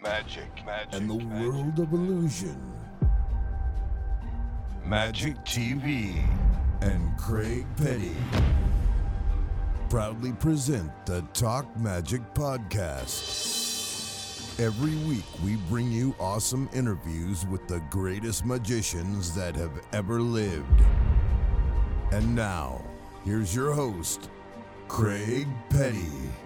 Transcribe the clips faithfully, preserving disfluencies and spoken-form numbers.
magic, magic, and the magic, world of illusion. Magic T V and Craig Petty proudly present the Talk Magic Podcast. Every week we bring you awesome interviews with the greatest magicians that have ever lived. And now, here's your host, Craig Petty.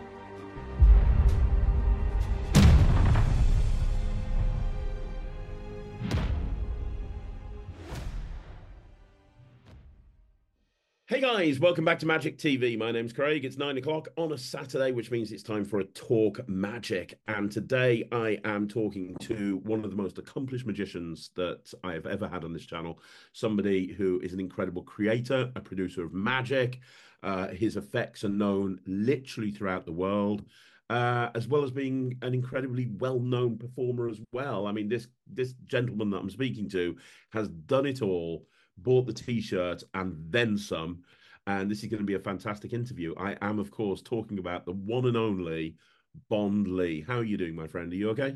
Hey guys, welcome back to Magic T V. My name's Craig. It's nine o'clock on a Saturday, which means it's time for a Talk Magic. And today I am talking to one of the most accomplished magicians that I have ever had on this channel. Somebody who is an incredible creator, a producer of magic. Uh, his effects are known literally throughout the world, uh, as well as being an incredibly well-known performer as well. I mean, this, this gentleman that I'm speaking to has done it all. Bought the t-shirt and then some, and this is going to be a fantastic interview. I am, of course, talking about the one and only Bond Lee. How are you doing, my friend? Are you okay?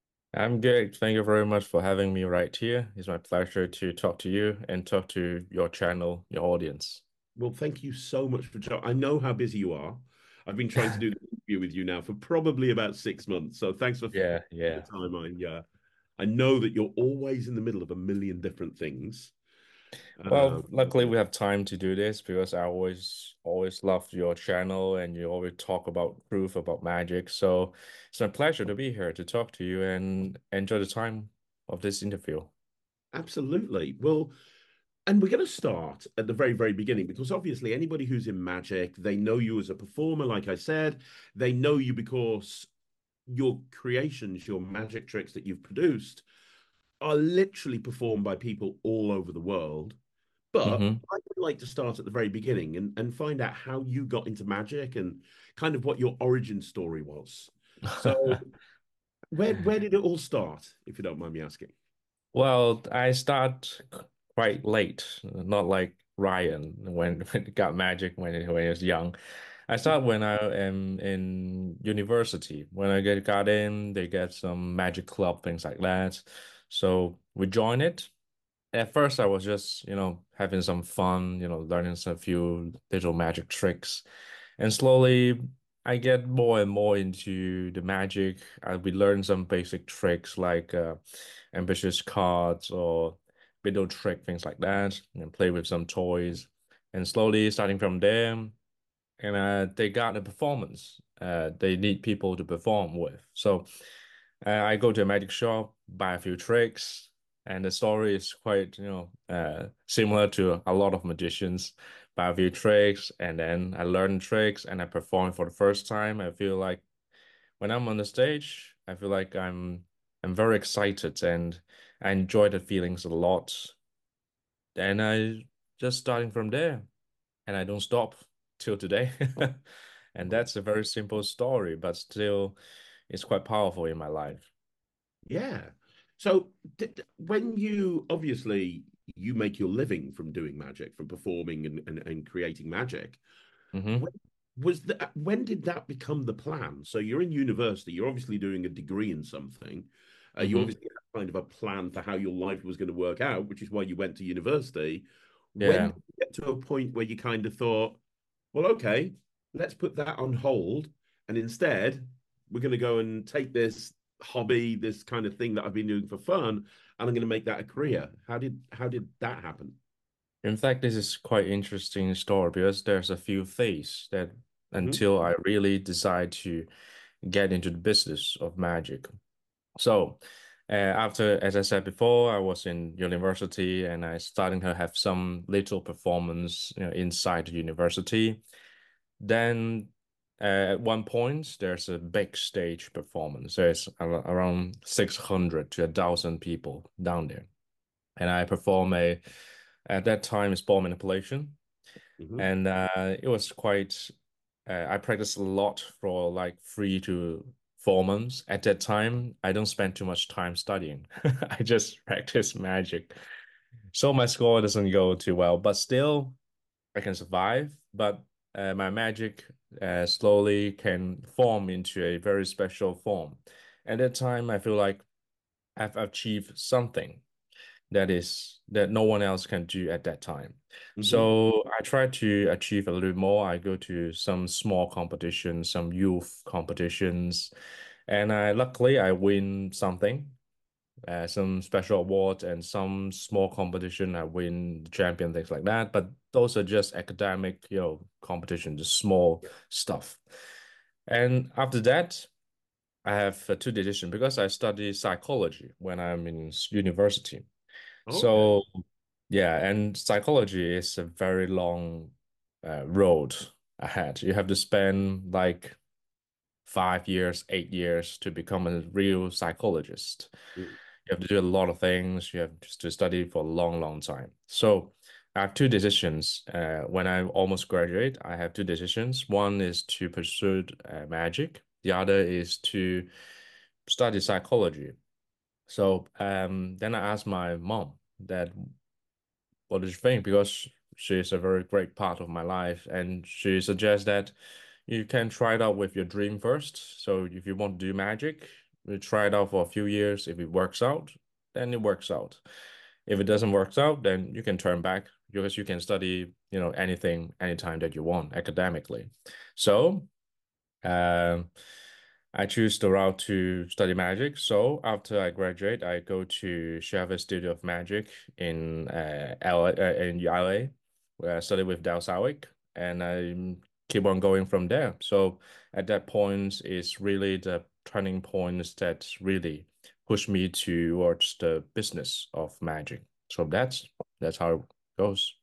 I'm good. Thank you very much for having me right here. It's my pleasure to talk to you and talk to your channel, your audience. Well, thank you so much for talking. I know how busy you are. I've been trying to do this interview with you now for probably about six months. So thanks for yeah, yeah. the time. I uh, I know that you're always in the middle of a million different things. Well, Um, luckily we have time to do this because I always always loved your channel and you always talk about proof about magic. So it's a pleasure to be here to talk to you and enjoy the time of this interview. Absolutely. Well, and we're going to start at the very, very beginning because obviously anybody who's in magic, they know you as a performer, like I said. They know you because your creations, your magic tricks that you've produced are literally performed by people all over the world. But Mm-hmm. I would like to start at the very beginning and, and find out how you got into magic and kind of what your origin story was. So where where did it all start, if you don't mind me asking? Well, I start quite late, not like Ryan when, when he got magic when he, when he was young. I start when I am in university. When I get got in, they get some magic club, things like that. So we join it. At first, I was just, you know, having some fun, you know, learning some few little magic tricks. And slowly, I get more and more into the magic. I we learn some basic tricks like uh, ambitious cards or little trick, things like that, and play with some toys. And slowly, starting from there, and uh, they got a performance. Uh, they need people to perform with. So uh, I go to a magic shop, buy a few tricks, and the story is quite, you know, uh, similar to a lot of magicians. Buy a few tricks, and then I learn tricks, and I perform for the first time. I feel like when I'm on the stage, I feel like I'm I'm very excited, and I enjoy the feelings a lot. And I just starting from there, and I don't stop till today. And that's a very simple story, but still, it's quite powerful in my life. Yeah. So d- d- when you obviously you make your living from doing magic, from performing and, and, and creating magic, Hmm. when was that when did that become the plan? So you're in university, you're obviously doing a degree in something. Uh, you Hmm. obviously had kind of a plan for how your life was going to work out, which is why you went to university. When Yeah. did you get to a point where you kind of thought, well, okay, let's put that on hold, and instead we're going to go and take this hobby, this kind of thing that I've been doing for fun, and I'm going to make that a career. How did how did that happen? In fact, this is quite interesting story because there's a few things that Hmm. until I really decide to get into the business of magic. So, uh, after, as I said before, I was in university and I starting to have some little performance, you know, inside the university. Then, uh, at one point, there's a big stage performance. There's ar- around six hundred to a thousand people down there. And I perform a, at that time, it's ball manipulation. Hmm. And uh, it was quite, uh, I practiced a lot for like three to four months. At that time, I don't spend too much time studying. I just practice magic. So my score doesn't go too well, but still I can survive. But uh, my magic uh, slowly can form into a very special form. At that time, I feel like I've achieved something that is that no one else can do at that time. Hmm. So I try to achieve a little more. I go to some small competitions, some youth competitions, and I luckily I win something, uh, some special awards and some small competition. I win the champion, things like that. But those are just academic, you know, competition, just small stuff. And after that, I have uh, two decisions because I study psychology when I'm in s- university. Okay. So, yeah, and psychology is a very long uh, road ahead. You have to spend like five years, eight years to become a real psychologist. Mm. You have to do a lot of things. You have to study for a long, long time. So I have two decisions. Uh, when I almost graduate, I have two decisions. One is to pursue uh, magic. The other is to study psychology. So um, then I asked my mom that what do you think? Because she's a very great part of my life, and she suggests that you can try it out with your dream first. So if you want to do magic, you try it out for a few years. If it works out, then it works out. If it doesn't work out, then you can turn back because you can study, you know, anything, anytime that you want academically. So um, I choose the route to study magic. So after I graduate, I go to Chevy Studio of Magic in uh, L A, uh, in L A, where I study with Dal Sawick, and I keep on going from there. So at that point, it's really the turning points that really push me towards the business of magic. So that's that's how it goes.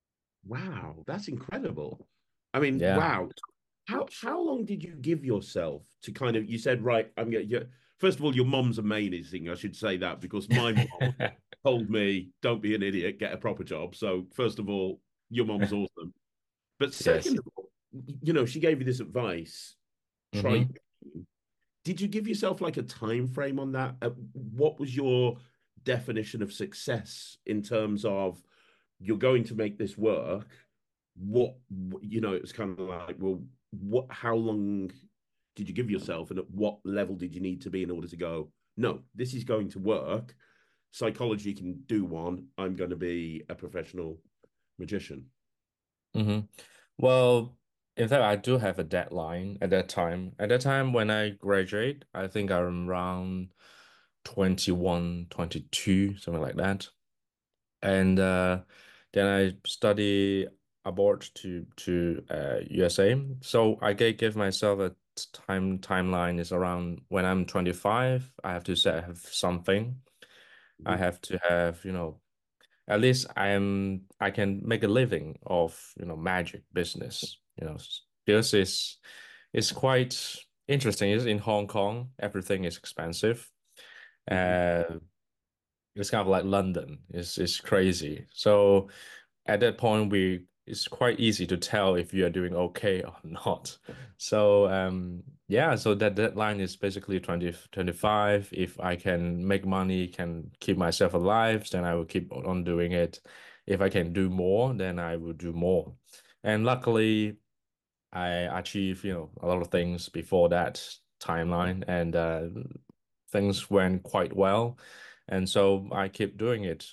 Wow, that's incredible. I mean, Yeah. wow. How how long did you give yourself to kind of? You said, right, I'm gonna. You, first of all, your mom's amazing. I should say that because my mom told me, "Don't be an idiot, get a proper job." So first of all, your mom's awesome. But Yes. second of all, you know, she gave you this advice. Try. Hmm. Did you give yourself like a time frame on that? Uh, what was your definition of success in terms of you're going to make this work? What, you know, it was kind of like, well, what, how long did you give yourself, and at what level did you need to be in order to go, no, this is going to work. Psychology can do one. I'm going to be a professional magician. Hmm. Well, in fact, I do have a deadline at that time. At that time, when I graduate, I think I'm around twenty one, twenty two, something like that. And uh, then I study abroad to to uh, U S A. So I ga- give myself a time timeline is around when I'm twenty-five, I have to set have something. I Mhm. have to have, you know, at least I am I can make a living of, you know, magic business, you know, because it's it's quite interesting. It's in Hong Kong, everything is expensive. Mhm. Uh, it's kind of like London. It's it's crazy. So at that point, we it's quite easy to tell if you are doing okay or not. So um yeah, so that deadline is basically twenty twenty-five. If I can make money, can keep myself alive, then I will keep on doing it. If I can do more, then I will do more. And luckily, I achieved, you know, a lot of things before that timeline, and uh, things went quite well. And so I keep doing it.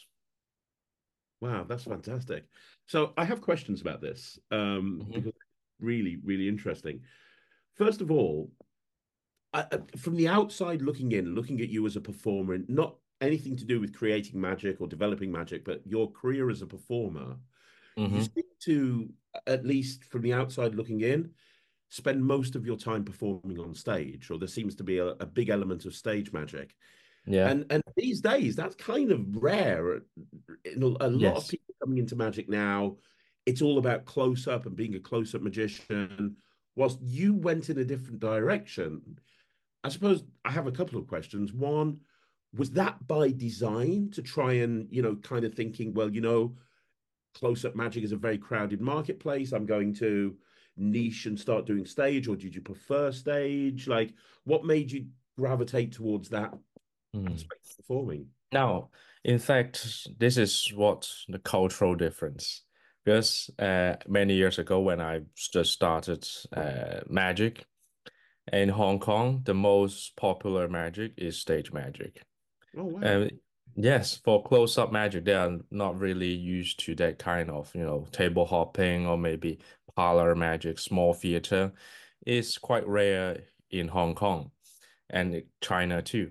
Wow, that's fantastic. So I have questions about this um, Mhm. because really, really interesting. First of all, I, I- from the outside looking in, looking at you as a performer, and not anything to do with creating magic or developing magic, but your career as a performer, you Hmm. seem to, at least from the outside looking in, spend most of your time performing on stage, or there seems to be a, a big element of stage magic. Yeah. And and these days, that's kind of rare. In a, a lot of Yes. people coming into magic now, it's all about close up and being a close up magician. Whilst you went in a different direction, I suppose I have a couple of questions. One, was that by design to try and, you know, kind of thinking, well, you know, close up magic is a very crowded marketplace. I'm going to niche and start doing stage, or did you prefer stage? Like, what made you gravitate towards that Mm. aspect of performing? Now, in fact, this is what the cultural difference. Because uh, many years ago, when I just started uh, magic, In Hong Kong, the most popular magic is stage magic. Oh wow. And yes, for close-up magic, they are not really used to that kind of, you know, table hopping or maybe parlor magic, small theater. It's quite rare in Hong Kong and China too.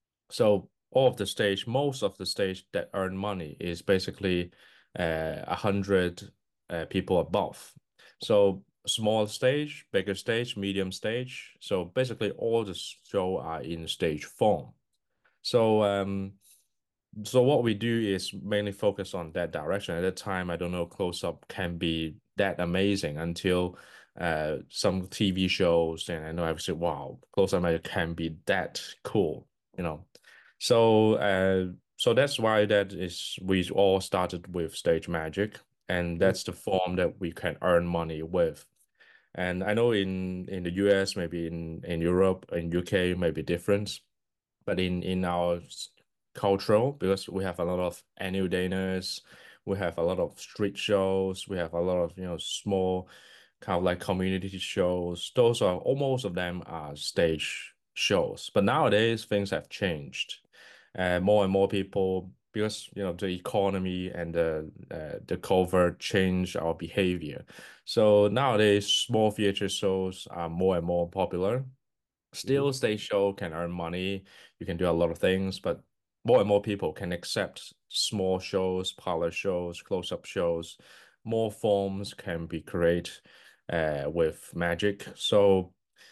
So all of the stage, most of the stage that earn money is basically uh, a hundred uh, people above. So small stage, bigger stage, medium stage. So basically all the show are in stage form. So um so what we do is mainly focus on that direction. At that time, I don't know, close up can be that amazing until uh some T V shows, and I know I've said, wow, close up magic can be that cool, you know. So uh so that's why that is we all started with stage magic, and Mm, that's the form that we can earn money with. And I know in in the U S, maybe in in Europe, in U K, maybe different, but in in our cultural, because we have a lot of annual dinners, we have a lot of street shows, we have a lot of, you know, small kind of like community shows. Those are almost of them are stage shows. But nowadays things have changed. Uh, more and more people, because you know the economy and the uh, the COVID change our behavior. So nowadays small theater shows are more and more popular. mhm. Still, stage show can earn money. You can do a lot of things, but more and more people can accept small shows, parlor shows, close-up shows. More forms can be created uh, with magic. So,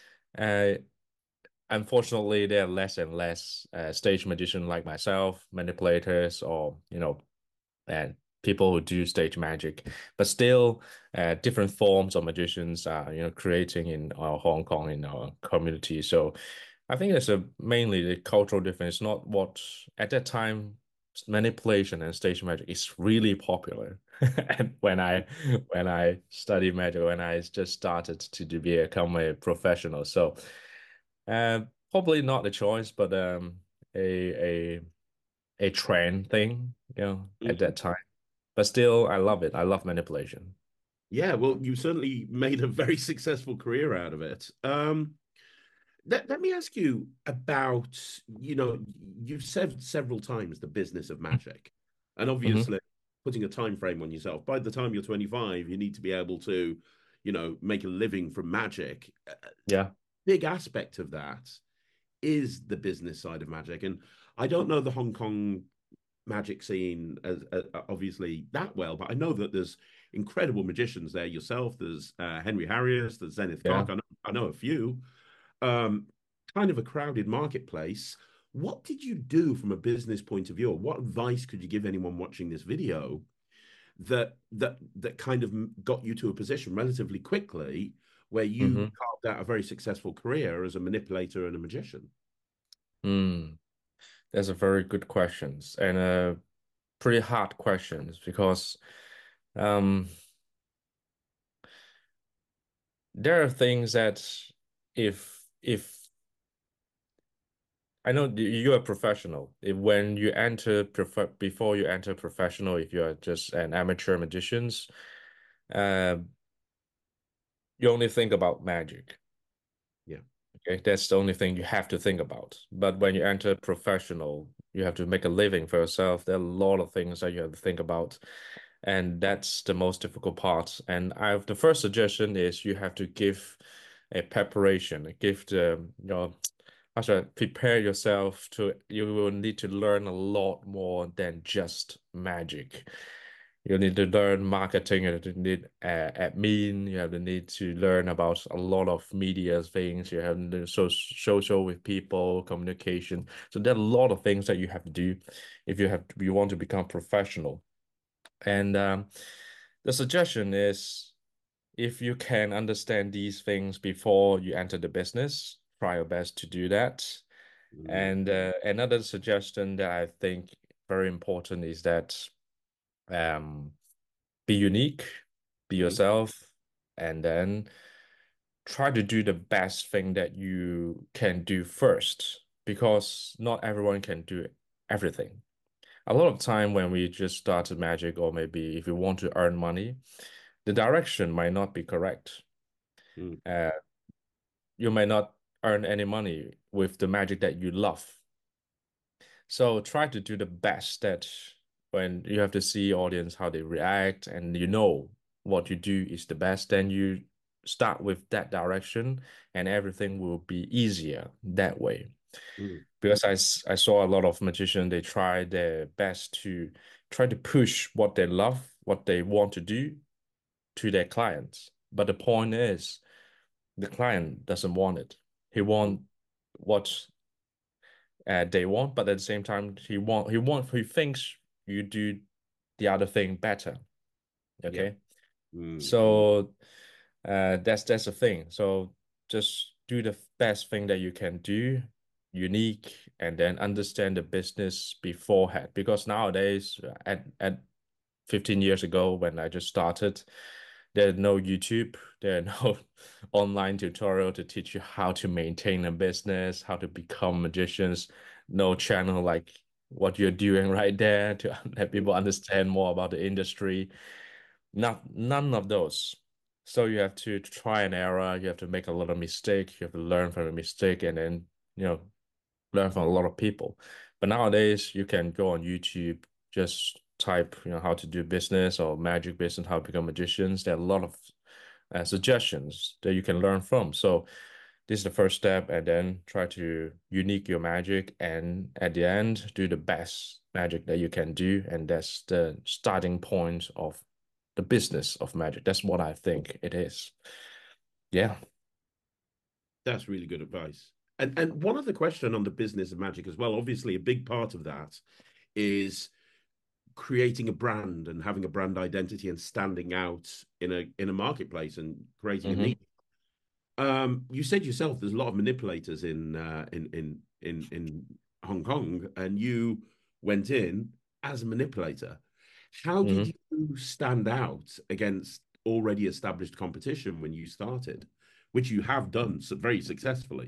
uh, unfortunately, there are less and less uh, stage magicians like myself, manipulators, or you know, and people who do stage magic, but still uh, different forms of magicians are you know creating in our Hong Kong in our community. So I think it's a mainly the cultural difference, not what at that time manipulation and stage magic is really popular. And when I when I studied magic, when I just started to, to become a professional, so uh, probably not a choice, but um a a a trend thing, you know, at Mhm. that time. But still, I love it. I love manipulation. Yeah, well, you certainly made a very successful career out of it. Um, let, let me ask you about, you know, you've said several times the business of magic, and Hmm. obviously putting a time frame on yourself. By the time you're twenty-five, you need to be able to, you know, make a living from magic. A Yeah. big aspect of that is the business side of magic. And I don't know the Hong Kong magic scene as, uh, obviously that well, but I know that there's incredible magicians there yourself. There's uh, Henry Harrius, there's Zenith Yeah. Clark. I know, I know a few. Um, kind of a crowded marketplace. What did you do from a business point of view? Or what advice could you give anyone watching this video that that that kind of got you to a position relatively quickly where you Hmm. carved out a very successful career as a manipulator and a magician? Mm. That's a very good questions and uh pretty hard questions because um there are things that if if I know you're a professional. If when you enter prefer before you enter professional, if you're just an amateur magicians, uh, you only think about magic. Yeah. Okay, that's the only thing you have to think about. But when you enter professional, you have to make a living for yourself. There are a lot of things that you have to think about, and that's the most difficult part. And I have the first suggestion is you have to give a preparation, give the you know how should I prepare yourself to you will need to learn a lot more than just magic. You need to learn marketing, you need uh, admin, you have to need to learn about a lot of media things, you have to do so social with people, communication. So there are a lot of things that you have to do if you have you want to become professional. And um, the suggestion is if you can understand these things before you enter the business, try your best to do that. Mm, And uh, another suggestion that I think very important is that um, be unique, be mhm. yourself, and then try to do the best thing that you can do first, because not everyone can do everything. A lot of time when we just started magic, or maybe if you want to earn money, the direction might not be correct. Mm, Uh, you may not earn any money with the magic that you love. So try to do the best that when you have to see audience how they react and you know what you do is the best, then you start with that direction and everything will be easier that way. Mm. Because I, I saw a lot of magicians, they try their best to try to push what they love, what they want to do to their clients. But the point is, the client doesn't want it. He want what uh, they want, but at the same time, he want he want he thinks you do the other thing better. Yeah. Okay, Mm. so uh, that's that's the thing. So just do the best thing that you can do, unique, and then understand the business beforehand. Because nowadays, at at fifteen years ago when I just started, there's no YouTube, there are no online tutorial to teach you how to maintain a business, how to become magicians, no channel like what you're doing right there to let people understand more about the industry. Not none of those. So you have to try and error, you have to make a lot of mistakes, you have to learn from a mistake and then, you know, learn from a lot of people. But nowadays, you can go on YouTube, just type, you know, how to do business or magic business, how to become magicians. There are a lot of uh, suggestions that you can learn from. So this is the first step, and then try to unique your magic, and at the end, do the best magic that you can do, and that's the starting point of the business of magic. That's what I think it is. Yeah. That's really good advice. And and one other question on the business of magic as well. Obviously, a big part of that is creating a brand and having a brand identity and standing out in a in a marketplace and creating a Mm-hmm. niche. Um, you said yourself there's a lot of manipulators in uh, in in in in Hong Kong, and you went in as a manipulator. How did Mm-hmm. you stand out against already established competition when you started, which you have done so very successfully?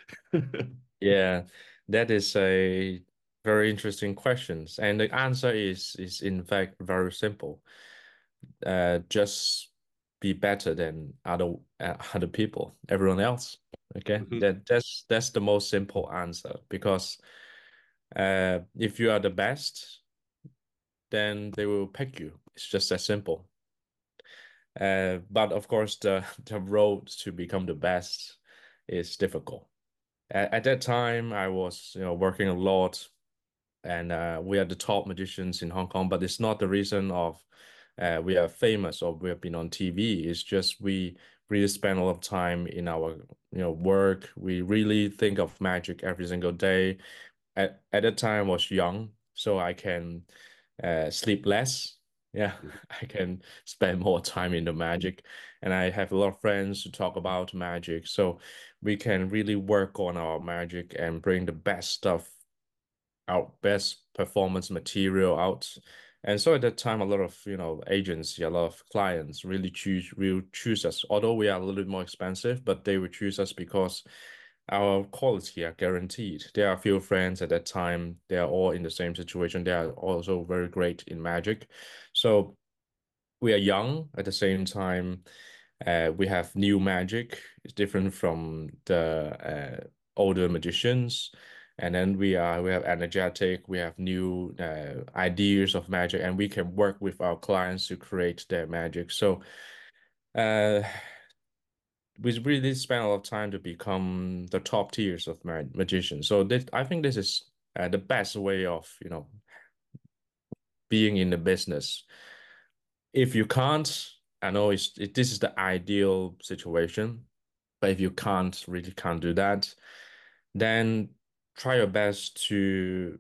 Yeah, that is a very interesting questions. And the answer is is in fact very simple. Uh, just be better than other uh, other people, everyone else. Okay, Mhm. that that's that's the most simple answer because uh, if you are the best, then they will pick you. It's just that simple. Uh, but of course, the the road to become the best is difficult. At, at that time, I was you know working a lot and uh, we are the top magicians in Hong Kong. But it's not the reason of uh, we are famous or we have been on T V. It's just we really spend a lot of time in our you know work. We really think of magic every single day. At at that time, I was young, so I can uh, sleep less. Yeah, I can spend more time in the magic, and I have a lot of friends to talk about magic. So we can really work on our magic and bring the best stuff our best performance material out. And so at that time, a lot of, you know, agency, a lot of clients really choose, will choose us. Although we are a little bit more expensive, but they will choose us because our quality are guaranteed. There are a few friends at that time, they are all in the same situation. They are also very great in magic. So we are young at the same time. Uh, we have new magic. It's different from the uh, older magicians. And then we are we have energetic. We have new uh, ideas of magic, and we can work with our clients to create their magic. So, uh, we really spend a lot of time to become the top tiers of mag magicians. So this, I think this is uh, the best way of you know being in the business. If you can't, I know it's it, this is the ideal situation, but if you can't really can't do that, then try your best to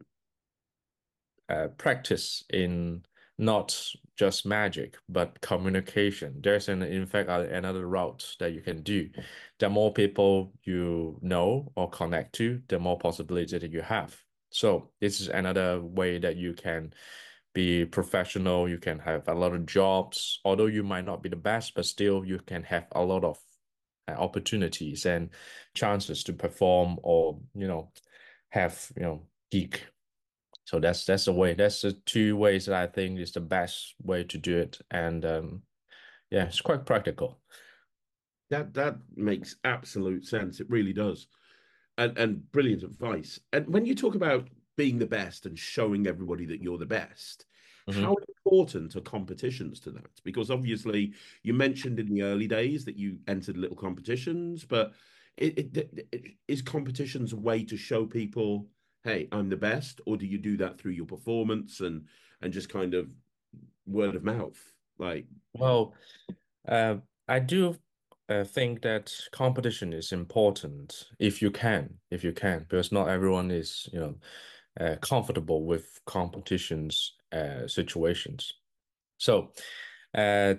uh, practice in not just magic but communication. There's an in fact uh, another route that you can do. The more people you know or connect to, the more possibility that you have. So this is another way that you can be professional. You can have a lot of jobs, although you might not be the best, but still you can have a lot of uh, opportunities and chances to perform or you know have you know geek. So that's that's the way. That's the two ways that I think is the best way to do it, and um, yeah, it's quite practical. That that makes absolute sense. It really does. and and brilliant advice. And when you talk about being the best and showing everybody that you're the best, Hmm. how important are competitions to that? Because obviously, you mentioned in the early days that you entered little competitions, but it, it, it, is competitions a way to show people, hey, I'm the best, or do you do that through your performance and and just kind of word of mouth? Like, Well, uh, I do uh, think that competition is important if you can, if you can, because not everyone is, you know, uh, comfortable with competitions uh, situations. So, uh,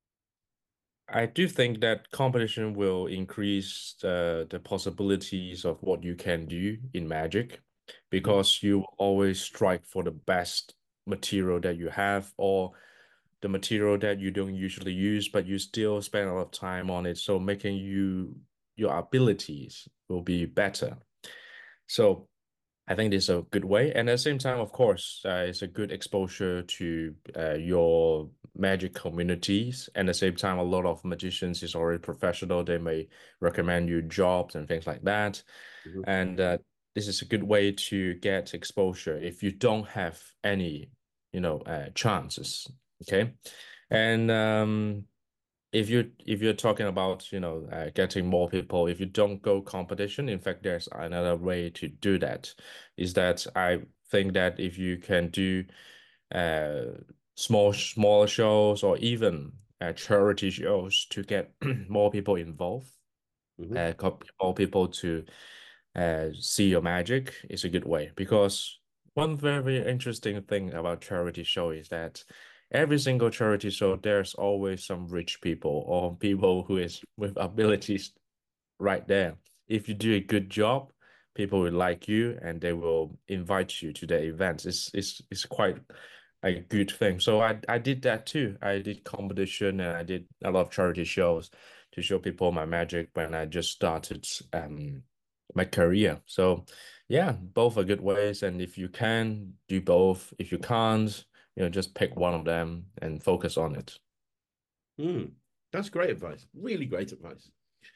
I do think that competition will increase the, the possibilities of what you can do in Magic mhm, because you always strike for the best material that you have or the material that you don't usually use, but you still spend a lot of time on it. So making you your abilities will be better. So I think this is a good way. And at the same time, of course, uh, it's a good exposure to uh, your magic communities. And at the same time, a lot of magicians is already professional. They may recommend you jobs and things like that. mhm, And uh, this is a good way to get exposure if you don't have any, you know, uh, chances. Okay. And um, if you if you're talking about you know uh, getting more people, if you don't go competition, in fact there's another way to do that, is that I think that if you can do uh small smaller shows or even uh, charity shows to get more people involved, mhm. uh, co- more people to uh, see your magic is a good way. Because one very interesting thing about charity show is that every single charity show, there's always some rich people or people who is with abilities right there. If you do a good job, people will like you and they will invite you to their events. It's it's it's quite a good thing. So I I did that too. I did competition and I did a lot of charity shows to show people my magic when I just started um my career. So yeah, both are good ways. And if you can do both, if you can't, you know, just pick one of them and focus on it. Mm, that's great advice. Really great advice.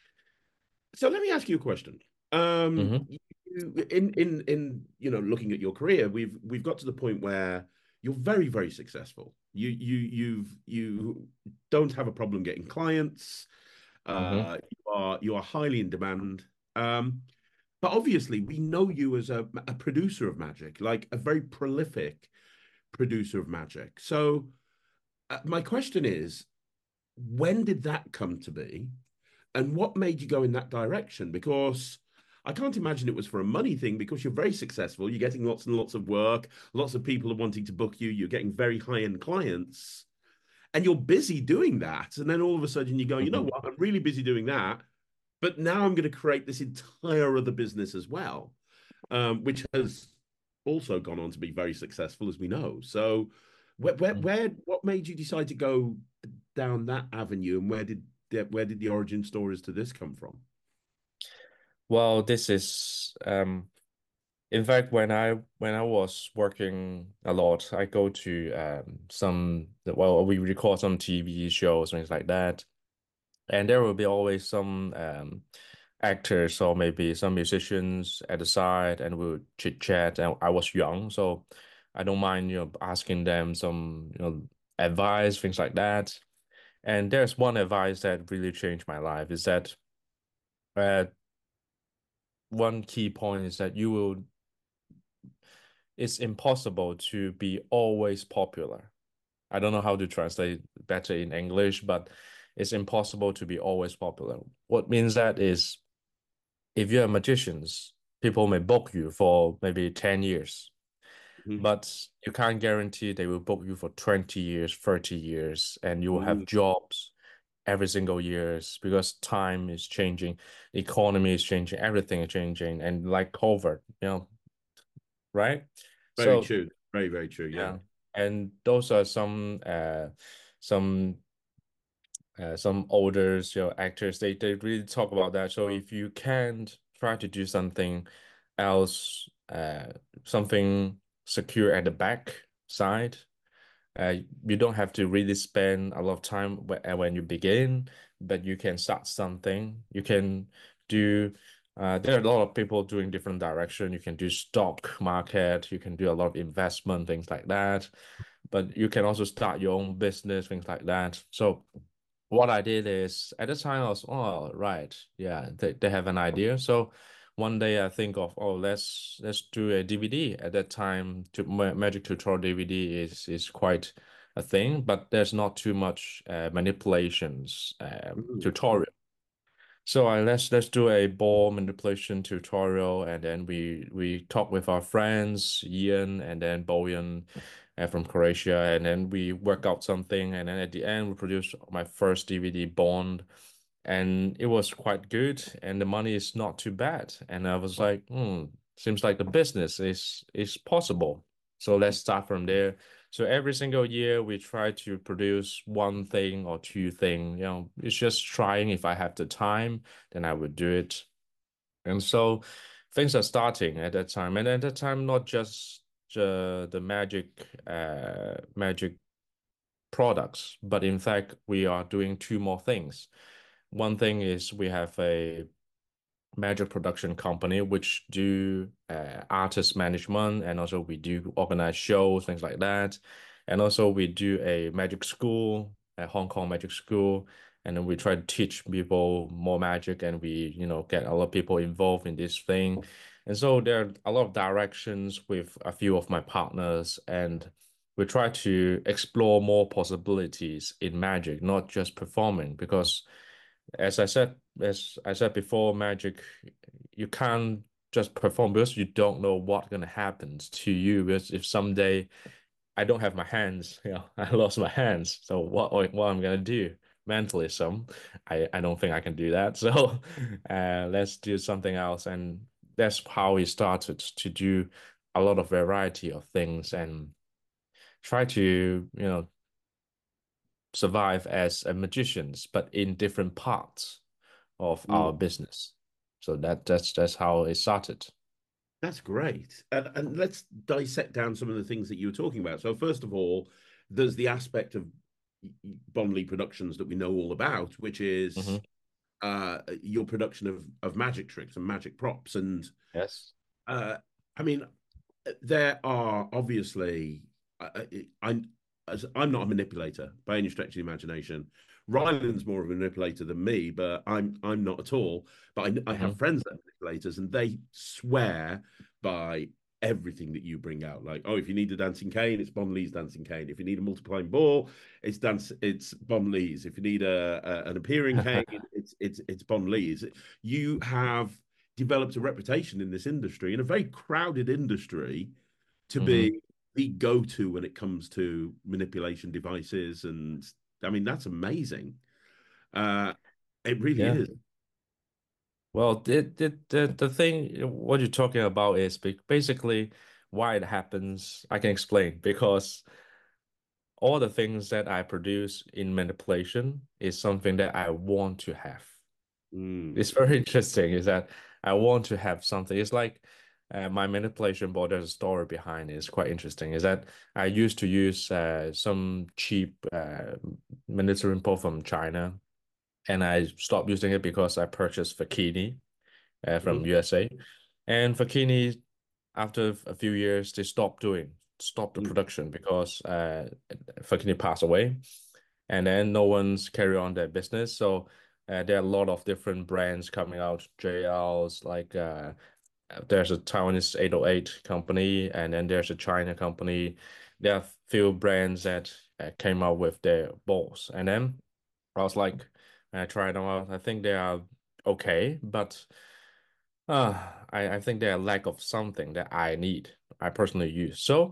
So let me ask you a question. Um, Hmm. you, in in in you know, looking at your career, we've we've got to the point where you're very, very successful. You you you've you don't have a problem getting clients. Hmm. Uh, you are you are highly in demand. Um, but obviously, we know you as a, a producer of magic, like a very prolific producer of magic. So, uh, my question is, when did that come to be? And what made you go in that direction? Because I can't imagine it was for a money thing because you're very successful. You're getting lots and lots of work. Lots of people are wanting to book you. You're getting very high-end clients and you're busy doing that. And then all of a sudden you go, you know Hmm. what? I'm really busy doing that. But now I'm going to create this entire other business as well, um, which has also gone on to be very successful, as we know. So, where, where, where, what made you decide to go down that avenue, and where did where did the origin stories to this come from? Well, this is um in fact when I when I was working a lot, I go to um some well we record some T V shows, things like that. And there will be always some um actors or maybe some musicians at the side and we'll chit chat. And I was young, so I don't mind, you know, asking them some, you know, advice, things like that. And there's one advice that really changed my life is that uh one key point is that you will it's impossible to be always popular. I don't know how to translate better in English, but it's impossible to be always popular. What means that is if you're magicians, people may book you for maybe ten years, Mhm. but you can't guarantee they will book you for twenty years, thirty years, and you will have Mm, jobs every single years because time is changing, the economy is changing, everything is changing, and like COVID, you know, right? very So true. Very, very true. Yeah. yeah, and those are some uh some uh, some older you know actors they they really talk about that. So if you can't try to do something else, uh, something secure at the back side, uh, you don't have to really spend a lot of time wh- uh, when you begin, but you can start something. You can do Uh, there are a lot of people doing different direction. You can do stock market, you can do a lot of investment, things like that. But you can also start your own business, things like that. So what I did is at the time I was, oh, right, yeah, they, they have an idea. So one day I think of, oh, let's let's do a D V D. At that time, to, Magic Tutorial D V D is is quite a thing, but there's not too much uh, manipulations um, Mm. tutorial. So I let's let's do a ball manipulation tutorial, and then we we talk with our friends Ian and then Bojan uh, from Croatia, and then we work out something, and then at the end we produce my first D V D Bond, and it was quite good, and the money is not too bad, and I was like, hmm, seems like the business is is possible. So let's start from there. So every single year we try to produce one thing or two thing. You know, it's just trying. If I have the time, then I would do it. And so things are starting at that time. And at that time, not just uh, the magic uh magic products, but in fact we are doing two more things. One thing is we have a magic production company which do uh, artist management, and also we do organize shows, things like that. And also we do a magic school, a Hong Kong magic school, and then we try to teach people more magic, and we, you know, get a lot of people involved in this thing. And so there are a lot of directions with a few of my partners, and we try to explore more possibilities in magic, not just performing, because as I said, as I said before, magic, you can't just perform because you don't know what's gonna happen to you. Because if someday I don't have my hands, you know, I lost my hands, so what what I'm gonna do? Mentalism, I I don't think I can do that. So, uh, let's do something else, and that's how we started to do a lot of variety of things and try to, you know, survive as a magicians, but in different parts of our Mm. business. So that that's that's how it started. That's great. And, and let's dissect down some of the things that you were talking about. So, first of all, there's the aspect of Bomley Productions that we know all about, which is Hmm. uh, your production of, of magic tricks and magic props. And Yes. uh, I mean, there are obviously, I, I, as I'm not a manipulator by any stretch of the imagination. Ryland's more of a manipulator than me, but I'm I'm not at all. But I, I have Hmm. friends that are manipulators, and they swear by everything that you bring out. Like, oh, if you need a dancing cane, it's Bon Lee's dancing cane. If you need a multiplying ball, it's dance, it's Bon Lee's. If you need a, a an appearing cane, it's it's it's Bon Lee's. You have developed a reputation in this industry, in a very crowded industry, to Hmm. be the go-to when it comes to manipulation devices. And I mean, that's amazing. Uh, it really Yeah. is. Well, the, the the the thing what you're talking about is ba- basically why it happens. I can explain because all the things that I produce in manipulation is something that I want to have. Mm, It's very interesting is that I want to have something. It's like uh, my manipulation board, there's a story behind it. It's quite interesting. Is that I used to use uh, some cheap uh, manipulation board from China, and I stopped using it because I purchased Fakini uh, from mm, U S A. And Fakini, after a few years, they stopped doing, stopped the mm, production because uh, Fakini passed away, and then no one's carry on their business. So uh, there are a lot of different brands coming out, J Ls, like uh, there's a Taiwanese eight oh eight company, and then there's a China company. There are few brands that uh, came out with their balls, and then I was like, I tried them out. I think they are okay, but uh, I, I think they're a lack of something that I need, I personally use. So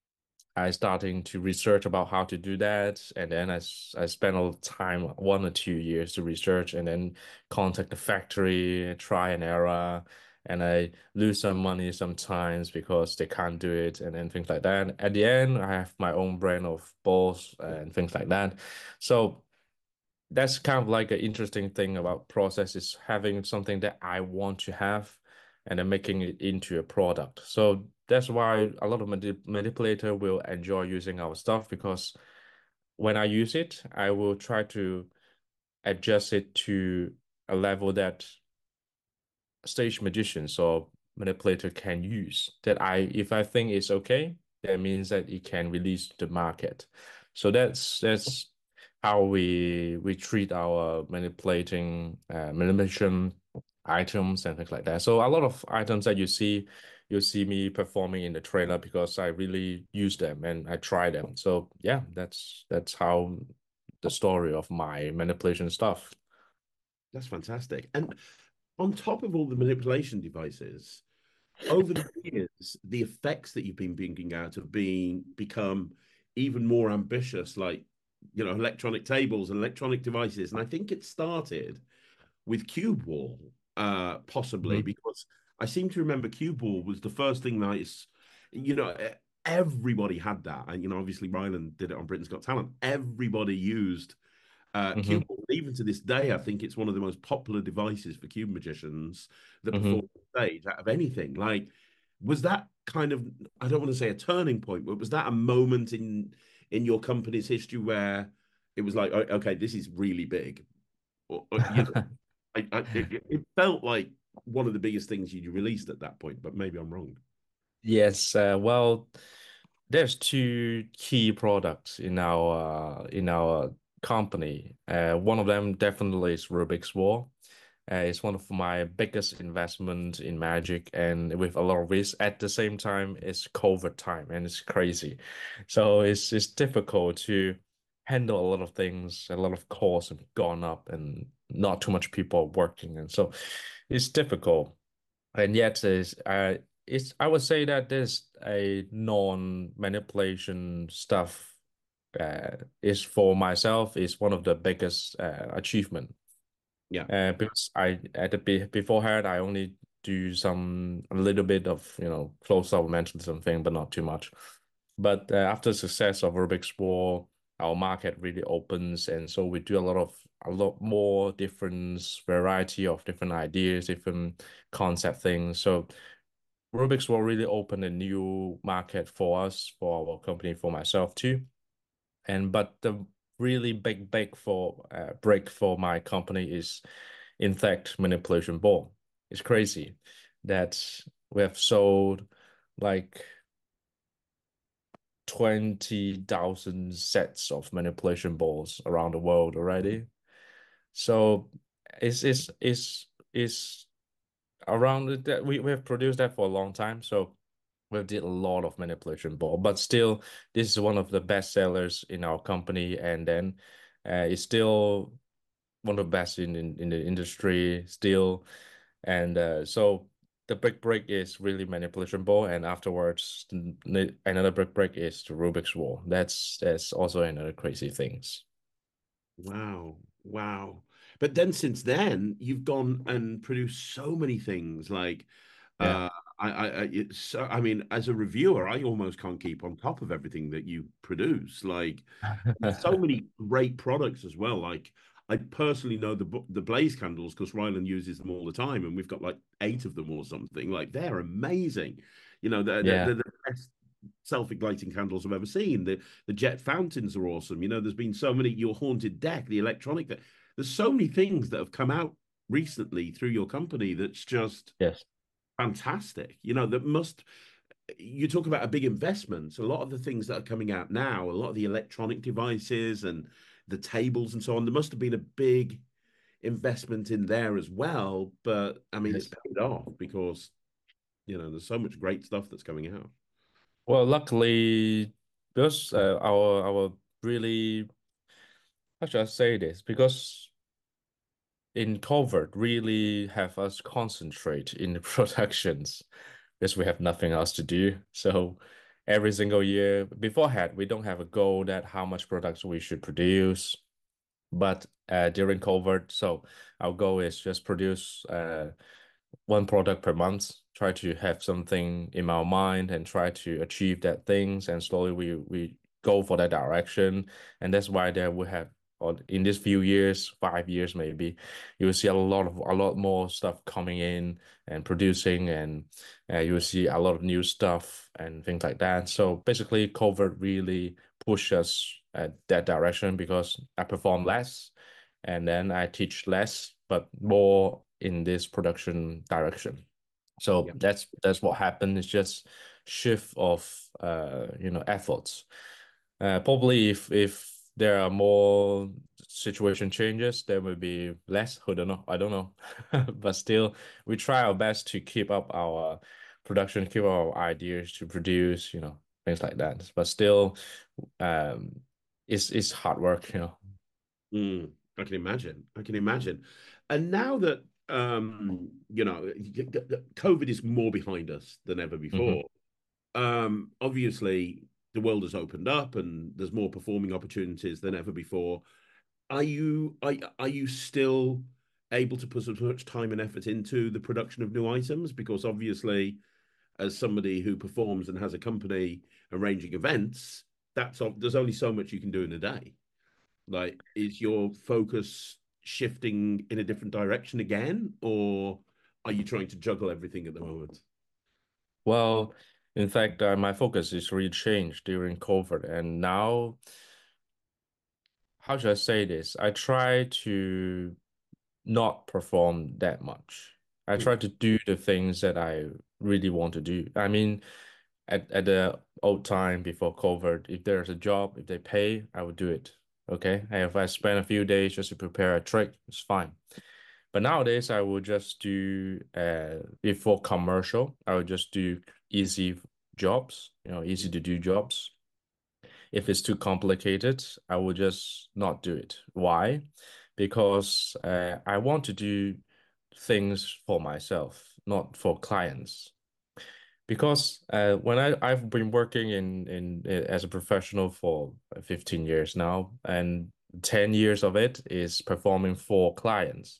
I starting to research about how to do that, and then I, s- I spent a lot of time, one or two years to research, and then contact the factory, try and error, and I lose some money sometimes because they can't do it, and then things like that. At the end, I have my own brand of balls and things like that. So that's kind of like an interesting thing about process is having something that I want to have and then making it into a product. So that's why a lot of manip manipulator will enjoy using our stuff because when I use it, I will try to adjust it to a level that stage magicians or manipulator can use that I if I think it's okay, that means that it can release to the market. So that's that's how we we treat our manipulating uh, manipulation items and things like that. So a lot of items that you see you see me performing in the trailer because I really use them and I try them. So yeah, that's that's how the story of my manipulation stuff. That's fantastic. And on top of all the manipulation devices, over the years, the effects that you've been bringing out have been become even more ambitious, like you know, electronic tables and electronic devices. And I think it started with Cube Wall, uh, possibly Mhm. because I seem to remember Cube Wall was the first thing that is, you know, e- everybody had that, and you know, obviously Ryland did it on Britain's Got Talent. Everybody used uh, Mhm. Cube Ball. Even to this day, I think it's one of the most popular devices for cube magicians that perform Mhm. on stage out of anything. Like, was that kind of, I don't want to say a turning point, but was that a moment in in your company's history where it was like, okay, this is really big? Or, or, you know, I, I, it, it felt like one of the biggest things you released at that point, but maybe I'm wrong. Yes, uh, well, there's two key products in our uh, in our company. Uh, one of them definitely is Rubik's Wall. Uh, it's one of my biggest investment in Magic, and with a lot of risk. At the same time, it's COVID time, and it's crazy, so it's it's difficult to handle a lot of things. A lot of costs have gone up, and not too much people are working, and so it's difficult. And yet, is uh, it's I would say that there's a non-manipulation stuff uh, is for myself is one of the biggest uh, achievement. Yeah. Uh, because I at the be beforehand I only do some a little bit of you know close-up mention something, but not too much. But uh, after the success of Rubik's Wall, our market really opens, and so we do a lot of a lot more different variety of different ideas, different concept things. So Rubik's Wall really opened a new market for us, for our company, for myself too. And but the really big big for uh, break for my company is in fact manipulation ball. It's crazy that we have sold like twenty thousand sets of manipulation balls around the world already. So it's it's it's it's around that we, we have produced that for a long time. So we did a lot of manipulation ball, but still this is one of the best sellers in our company, and then uh, it's still one of the best in, in, in the industry still. And uh, so the big break is really manipulation ball, and afterwards another big break is the Rubik's Wall. That's that's also another crazy things. Wow. Wow. But then since then, you've gone and produced so many things. Like, Yeah. uh, I, I, I, it's, so- I mean, as a reviewer, I almost can't keep on top of everything that you produce. Like, so many great products as well. Like, I personally know the bu- the Blaze candles because Ryland uses them all the time, and we've got like eight of them or something. Like, they're amazing. You know, they're, they're, Yeah. they're the best self-igniting candles I've ever seen. The the jet fountains are awesome. You know, there's been so many, your haunted deck, the electronic deck. There's so many things that have come out recently through your company that's just Yes. fantastic. You know, that must, you talk about a big investment. A lot of the things that are coming out now, a lot of the electronic devices and the tables and so on, there must have been a big investment in there as well. But I mean, it's Yes. paid off because, you know, there's so much great stuff that's coming out. Well, luckily, because uh, our our really how should I say this? Because in COVID really have us concentrate in the productions because we have nothing else to do. So every single year beforehand, we don't have a goal that how much products we should produce. But uh, during COVID, so our goal is just produce uh, one product per month, try to have something in our mind and try to achieve that things, and slowly we we go for that direction. And that's why there we have or in these few years, five years maybe, you will see a lot of a lot more stuff coming in and producing, and uh, you will see a lot of new stuff and things like that. So basically, COVID really pushed us at that direction because I perform less and then I teach less, but more in this production direction. So Yeah. that's that's what happened. It's just shift of uh you know efforts. Uh, probably if if there are more situation changes, there will be less. I don't know. I don't know. But still, we try our best to keep up our production, keep our ideas to produce, you know, things like that. But still, um, it's it's hard work, you know. Mm, I can imagine. I can imagine. And now that um, you know, COVID is more behind us than ever Hmm. before. Um, obviously, the world has opened up, and there's more performing opportunities than ever before. Are you are, are you still able to put as much time and effort into the production of new items? Because obviously, as somebody who performs and has a company arranging events, that's there's only so much you can do in a day. Like, is your focus shifting in a different direction again, or are you trying to juggle everything at the moment? Well, in fact, uh, my focus is really changed during COVID, and now, how should I say this? I try to not perform that much. I Mm. try to do the things that I really want to do. I mean, at, at the old time before COVID, if there's a job, if they pay, I would do it. Okay. And if I spend a few days just to prepare a trick, it's fine. But nowadays, I will just do, uh, before commercial, I would just do easy jobs, you know, easy to do jobs. If it's too complicated, I will just not do it. Why? Because uh, I want to do things for myself, not for clients. Because uh, when I, I've been working in, in as a professional for fifteen years now, and ten years of it is performing for clients.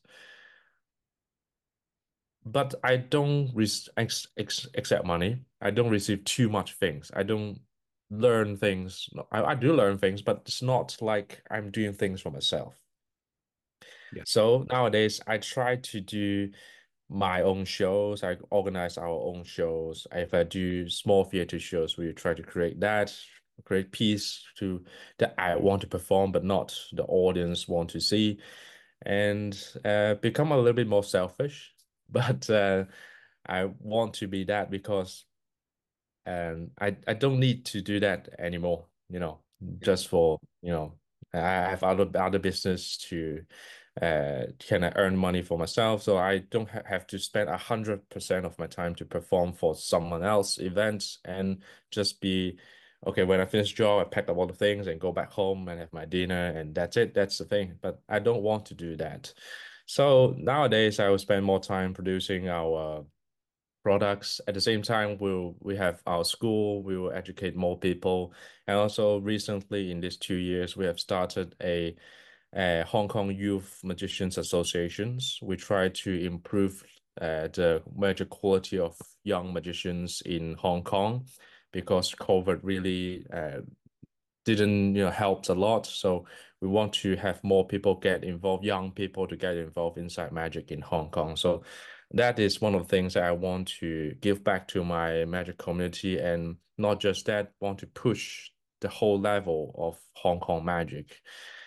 But I don't re ex ex accept money. I don't receive too much things. I don't learn things. No, I, I do learn things, but it's not like I'm doing things for myself. Yeah. So nowadays, I try to do my own shows. I organize our own shows. If I do small theater shows, we try to create that, create piece to that I want to perform, but not the audience want to see, and uh, become a little bit more selfish. But uh, I want to be that because and I I don't need to do that anymore, you know, Yeah. just for, you know, I have other other business to uh can I earn money for myself, so I don't ha have to spend a hundred percent of my time to perform for someone else events and just be okay when I finish job, I pack up all the things and go back home and have my dinner and that's it. That's the thing. But I don't want to do that. So nowadays I will spend more time producing our products. At the same time, we'll we have our school, we will educate more people. And also recently in these two years, we have started a, a Hong Kong Youth Magicians Associations. We try to improve uh, the magic quality of young magicians in Hong Kong because COVID really uh, didn't you know helped a lot. So we want to have more people get involved, young people to get involved inside magic in Hong Kong. So that is one of the things that I want to give back to my magic community, and not just that, want to push the whole level of Hong Kong magic.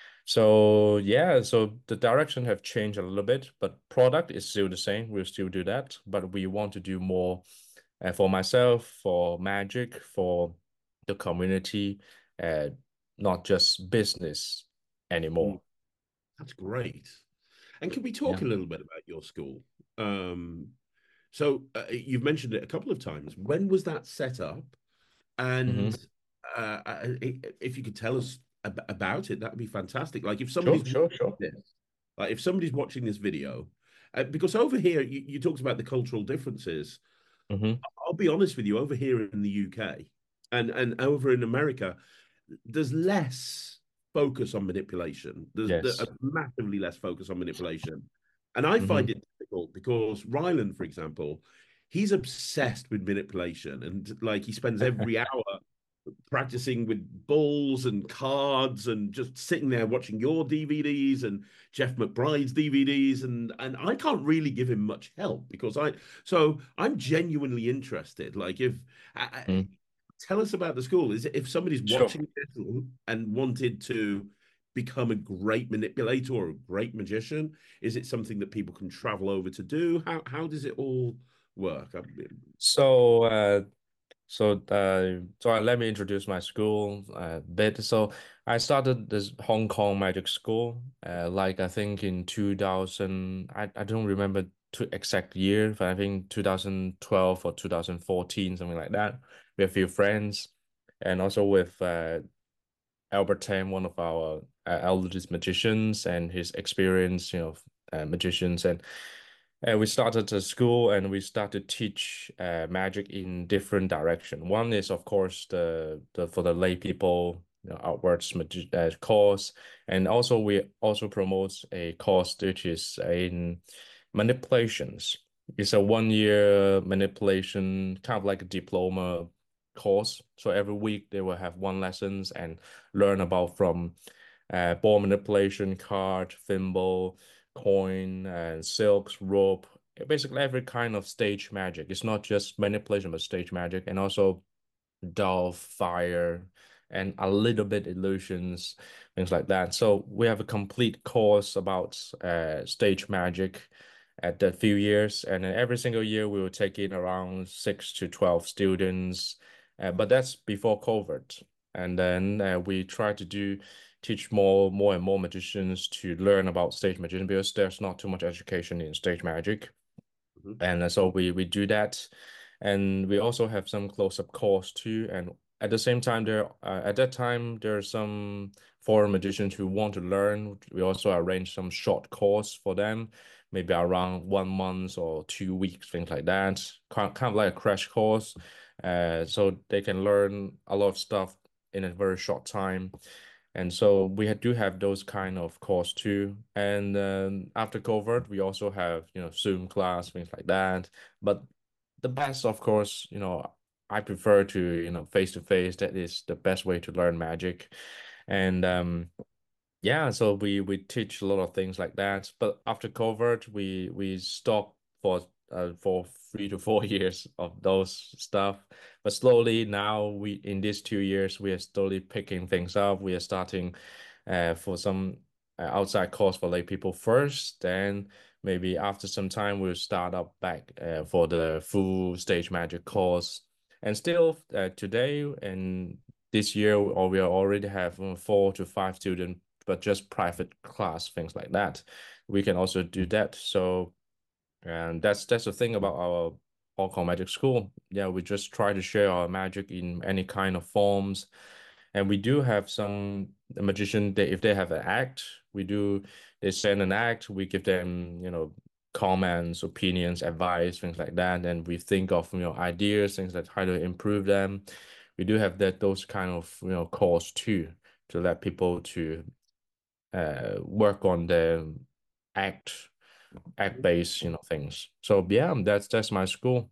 So yeah, so the direction have changed a little bit, but product is still the same. We'll still do that, but we want to do more uh, for myself, for magic, for the community, uh, not just business Mm, anymore. that's great. And can we talk Yeah. a little bit about your school? Um, so uh, you've mentioned it a couple of times. When was that set up? Hmm. And uh, if you could tell us ab about it, that would be fantastic. Like if Sure, somebody's sure, watching sure. this, like if somebody's watching this video, uh, because over here you, you talked about the cultural differences. Hmm. I'll be honest with you, over here in the U K and and over in America, there's less focus on manipulation. There's the, a Yes. massively less focus on manipulation. And I find Hmm. it difficult because Ryland, for example, he's obsessed with manipulation and like he spends every hour practicing with balls and cards and just sitting there watching your D V Ds and Jeff McBride's D V Ds and and I can't really give him much help because I so I'm genuinely interested. Like if I, Mm. tell us about the school. Is it if somebody's Sure. watching this and wanted to become a great manipulator or a great magician? Is it something that people can travel over to do? How how does it all work? I So, uh, so, uh, so uh, let me introduce my school a bit. So, I started this Hong Kong Magic School, uh, like I think in two thousand. I, I don't remember to exact year, but I think two thousand twelve or two thousand fourteen, something like that. With a few friends, and also with uh, Albert Tam, one of our uh, eldest magicians, and his experience, you know, uh, magicians, and and we started a school and we started to teach uh, magic in different direction. One is, of course, the the for the lay people, you know, outwards magi uh, course, and also we also promote a course which is in manipulations. It's a one year manipulation, kind of like a diploma course. So every week they will have one lessons and learn about from uh, ball manipulation, card, thimble, coin, and silks, rope, basically every kind of stage magic. It's not just manipulation, but stage magic, and also dove, fire, and a little bit illusions, things like that. So we have a complete course about uh, stage magic at that few years, and then every single year we will take in around six to twelve students, uh, but that's before COVID. And then uh, we try to do teach more, more and more magicians to learn about stage magician because there's not too much education in stage magic. Mhm. And uh, so we we do that, and we also have some close-up calls too. And at the same time, there uh, at that time there are some foreign magicians who want to learn. We also arrange some short course for them, maybe around one month or two weeks, things like that. Kind kind of like a crash course, uh, so they can learn a lot of stuff in a very short time. And so we do have those kind of course too. And um, after COVID, we also have, you know, Zoom class, things like that. But the best, of course, you know, I prefer to, you know, face to face. That is the best way to learn magic. And um, yeah, so we we teach a lot of things like that. But after COVID, we we stopped for uh, for three to four years of those stuff. But slowly now we in these two years we are slowly picking things up. We are starting uh for some uh, outside course for lay people first. Then maybe after some time we'll start up back uh, for the full stage magic course. And still uh, today and this year, or we already have um, four to five students but just private class, things like that. We can also do that. So, and that's that's the thing about our Hong Kong Magic School. Yeah, we just try to share our magic in any kind of forms. And we do have some magician that if they have an act, we do they send an act, we give them, you know, comments, opinions, advice, things like that. And we think of, you know, ideas, things like how to improve them. We do have that those kind of, you know, calls too to let people to uh work on the act act based you know things. So yeah, that's that's my school.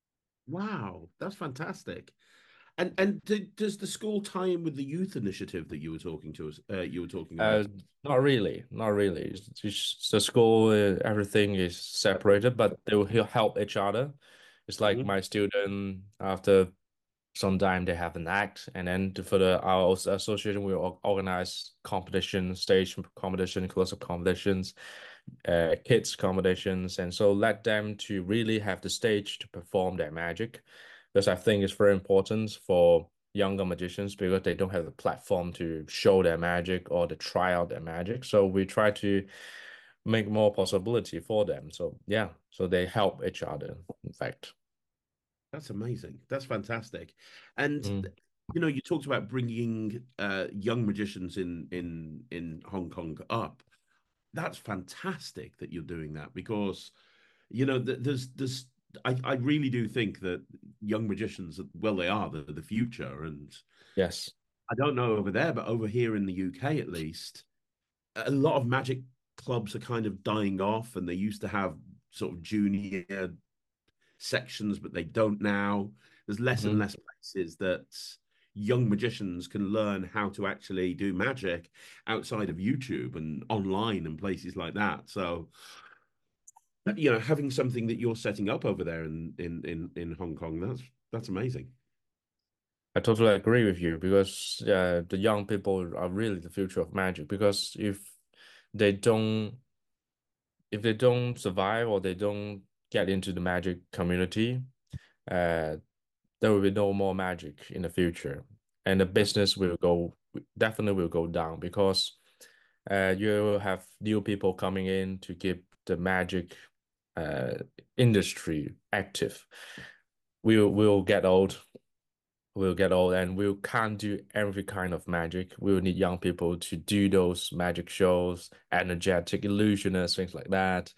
Wow, that's fantastic. And and d does the school tie in with the youth initiative that you were talking to us? Uh, you were talking uh about. Not really, not really. It's just the school, uh, everything is separated, but they will he- help each other. It's like Mhm. my student after some time they have an act, and then to, for the our association we or- organize competition, stage competition, close-up competitions, uh, kids competitions, and so let them to really have the stage to perform their magic, because I think it's very important for younger magicians because they don't have the platform to show their magic or to try out their magic. So we try to make more possibility for them. So yeah, so they help each other, in fact. That's amazing. That's fantastic. And Mm. you know, you talked about bringing uh, young magicians in in in Hong Kong up. That's fantastic that you're doing that because you know th there's there's I, I really do think that young magicians, well, they are the, the future. And Yes. I don't know over there, but over here in the U K at least, a lot of magic clubs are kind of dying off, and they used to have sort of junior sections, but they don't now. There's less and Mhm. less places that young magicians can learn how to actually do magic outside of YouTube and online and places like that. So, you know, having something that you're setting up over there in in in, in Hong Kong, that's that's amazing. I totally agree with you because uh, the young people are really the future of magic. Because if they don't, if they don't survive or they don't get into the magic community, uh, there will be no more magic in the future, and the business will go definitely will go down because uh, you have new people coming in to keep the magic uh, industry active. We'll we'll get old. We'll get old, and we can't do every kind of magic. We will need young people to do those magic shows, energetic illusionists, things like that.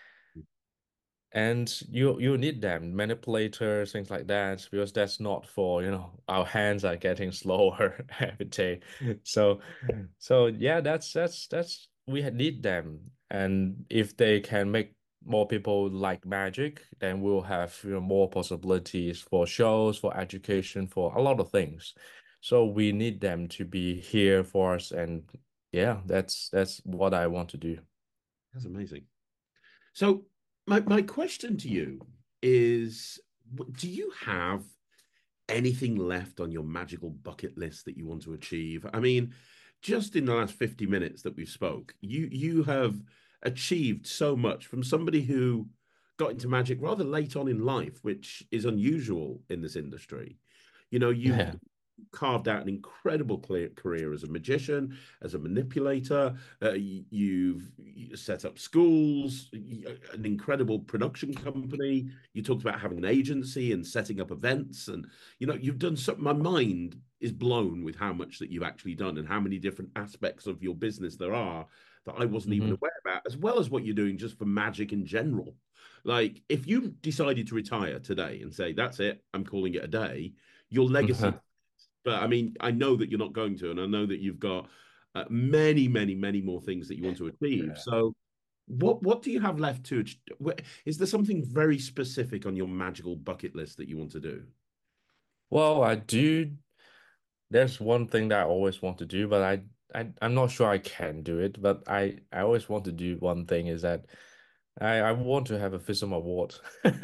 And you you need them, manipulators, things like that, because that's not for, you know, our hands are getting slower every day. So so yeah, that's that's that's we need them. And if they can make more people like magic, then we'll have, you know, more possibilities for shows, for education, for a lot of things. So we need them to be here for us, and yeah, that's that's what I want to do. That's amazing. So my my question to you is, do you have anything left on your magical bucket list that you want to achieve? I mean, just in the last fifty minutes that we've spoke, you you have achieved so much from somebody who got into magic rather late on in life, which is unusual in this industry. You know, you've Yeah. carved out an incredible career as a magician, as a manipulator. Uh, you've set up schools, an incredible production company. You talked about having an agency and setting up events, and you know you've done something. My mind is blown with how much that you've actually done and how many different aspects of your business there are that I wasn't even Hmm. aware about, as well as what you're doing just for magic in general. Like, if you decided to retire today and say, that's it, I'm calling it a day, your legacy. But I mean, I know that you're not going to, and I know that you've got uh, many, many, many more things that you want to achieve. Yeah. So, what what do you have left to? Is there something very specific on your magical bucket list that you want to do? Well, I do. There's one thing that I always want to do, but I, I I'm not sure I can do it. But I I always want to do one thing is that I I want to have a FISM award.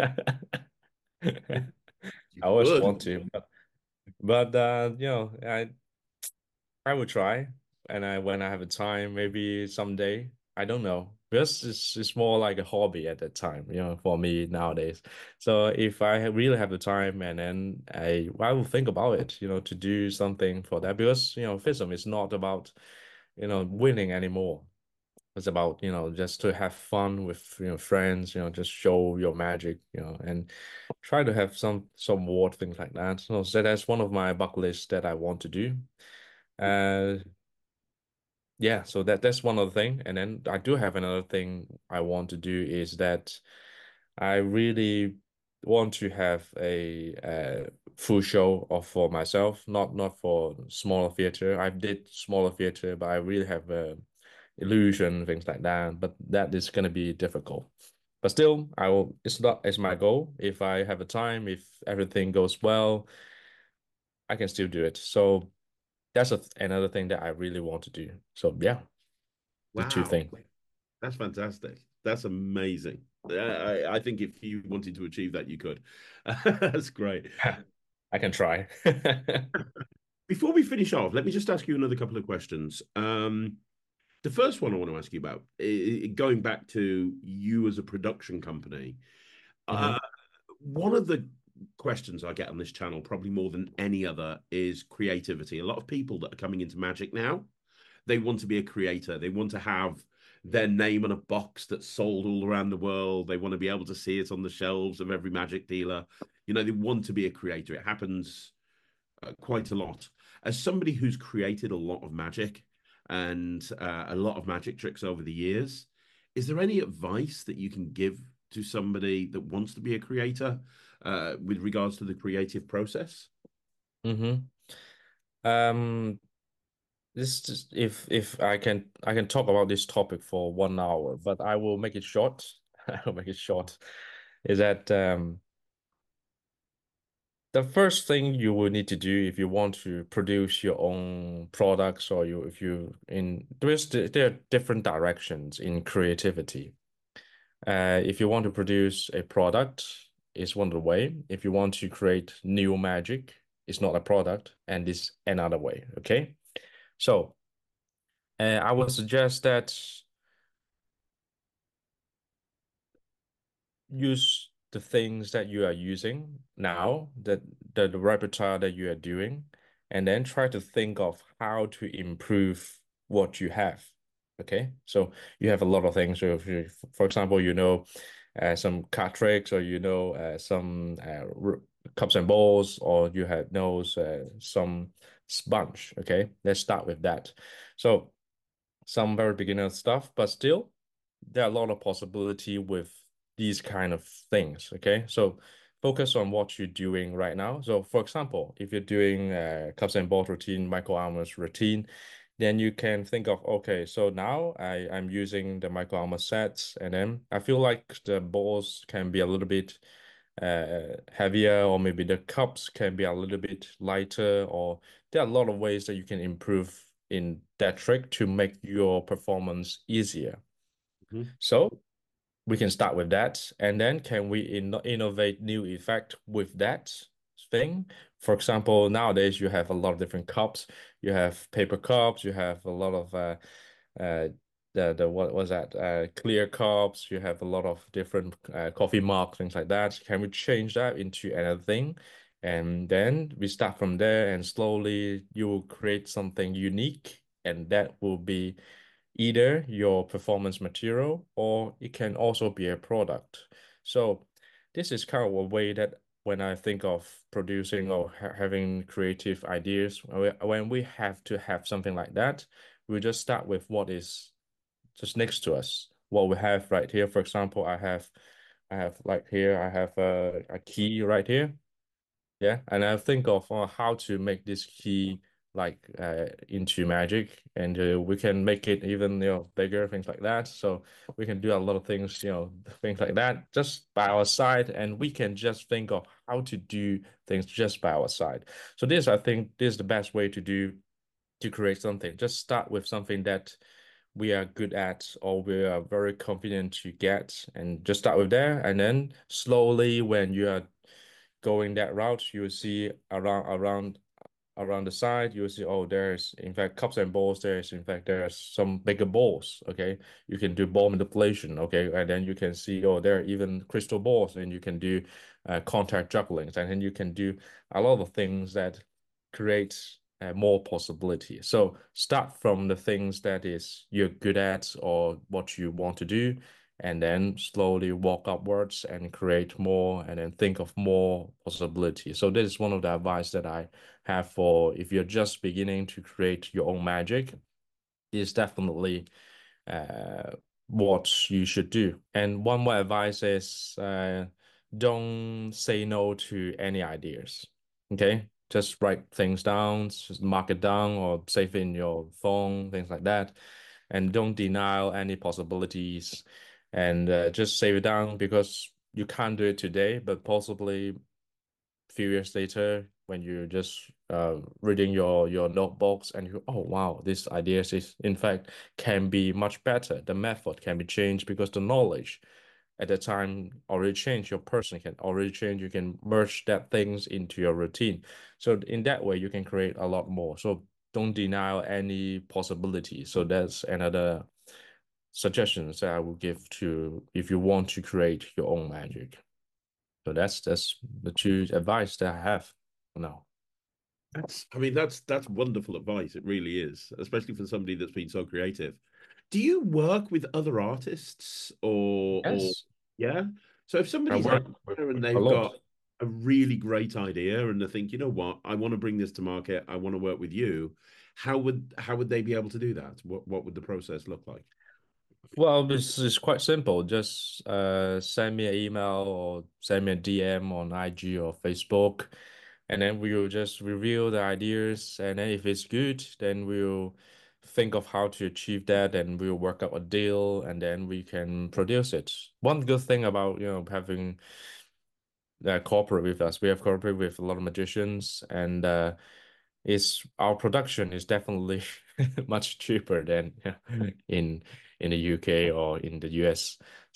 I You always could. want to, but but uh, you know, I I will try, and I when I have a time, maybe someday. I don't know. Because it's it's more like a hobby at that time, you know, for me nowadays. So if I ha- really have the time, and then I I will think about it, you know, to do something for that. Because, you know, FISM is not about, you know, winning anymore. It's about, you know, just to have fun with, you know, friends, you know, just show your magic, you know, and try to have some some award, things like that. So, so that's one of my bucket lists that I want to do. Uh, yeah, so that that's one other thing. And then I do have another thing I want to do is that I really want to have a uh, full show of for myself, not not for smaller theater. I did smaller theater, but I really have a illusion, things like that. But that is gonna be difficult. But still, I will. It's not. It's my goal. If I have a time, if everything goes well, I can still do it. So that's a, another thing that I really want to do. So yeah, the two Wow, things. that's fantastic. That's amazing. I, I think if you wanted to achieve that, you could. That's great. I can try. Before we finish off, let me just ask you another couple of questions. Um, the first one I want to ask you about, i- i- going back to you as a production company, uh, Hmm. one of the questions I get on this channel, probably more than any other, is creativity. A lot of people that are coming into magic now, they want to be a creator. They want to have their name on a box that's sold all around the world. They want to be able to see it on the shelves of every magic dealer. You know, they want to be a creator. It happens uh, quite a lot. As somebody who's created a lot of magic and uh, a lot of magic tricks over the years, is there any advice that you can give to somebody that wants to be a creator uh, with regards to the creative process? Hmm. Um, this just if if I can I can talk about this topic for one hour, but I will make it short. I will make it short. Is that um the first thing you will need to do if you want to produce your own products, or you if you in there's there are different directions in creativity. Uh, if you want to produce a product, is one of the way. If you want to create new magic, it's not a product, and this another way. Okay, so uh, I would suggest that use the things that you are using now, that the, the repertoire that you are doing, and then try to think of how to improve what you have. Okay, so you have a lot of things. So if you, for example, you know, uh, some card tricks, or you know, uh, some uh, cups and balls, or you have knows uh, some sponge. Okay, let's start with that. So some very beginner stuff, but still there are a lot of possibility with these kind of things. Okay, so focus on what you're doing right now. So for example, if you're doing a cups and balls routine, micro armors routine, then you can think of, okay, so now I, I'm using the micro armor sets, and then I feel like the balls can be a little bit uh, heavier, or maybe the cups can be a little bit lighter, or there are a lot of ways that you can improve in that trick to make your performance easier. Mm-hmm. So we can start with that, and then can we in innovate new effect with that thing? For example, nowadays you have a lot of different cups. You have paper cups. You have a lot of uh, uh, the the what was that uh, clear cups. You have a lot of different uh, coffee mugs, things like that. Can we change that into another thing? And then we start from there, and slowly you will create something unique, and that will be either your performance material, or it can also be a product. So this is kind of a way that when I think of producing or ha having creative ideas, when we have to have something like that, we just start with what is just next to us, what we have right here. For example, I have, I have like here, I have a, a key right here. Yeah, and I think of uh, how to make this key like uh, into magic, and uh, we can make it even, you know, bigger, things like that. So we can do a lot of things, you know, things like that just by our side, and we can just think of how to do things just by our side. So this, I think, this is the best way to do to create something. Just start with something that we are good at, or we are very confident to get, and just start with there, and then slowly, when you are going that route, you will see around around around the side, you will see, oh, there's in fact cups and balls. There's in fact there's some bigger balls. Okay, you can do ball manipulation. Okay, and then you can see, oh, there are even crystal balls, and you can do uh, contact jugglings, and then you can do a lot of things that create uh, more possibility. So start from the things that is you're good at, or what you want to do, and then slowly walk upwards and create more, and then think of more possibilities. So this is one of the advice that I have for if you're just beginning to create your own magic, is definitely uh, what you should do. And one more advice is uh, don't say no to any ideas. Okay, just write things down, just mark it down, or save it in your phone, things like that, and don't deny any possibilities, and uh, just save it down, because you can't do it today, but possibly few years later, when you're just uh, reading your your notebooks, and you, oh wow, this idea is in fact can be much better. The method can be changed because the knowledge at the time already changed. Your person can already change. You can merge that things into your routine. So in that way, you can create a lot more. So don't deny any possibility. So that's another suggestions that I would give to if you want to create your own magic. So that's that's the two advice that I have now. That's, I mean, that's that's wonderful advice. It really is, especially for somebody that's been so creative. Do you work with other artists, or or Yes, yeah? So if I somebody's work out with, there and with a they've lot. got a really great idea and they think, you know what, I want to bring this to market, I want to work with you, how would how would they be able to do that? What what would the process look like? Well, this is quite simple. Just uh, send me an email, or send me a D M on I G or Facebook, and then we will just review the ideas. And then if it's good, then we'll think of how to achieve that, and we'll work out a deal, and then we can produce it. One good thing about, you know, having uh, cooperate with us, we have cooperated with a lot of magicians, and uh, is our production is definitely much cheaper than in in the U K or in the U S.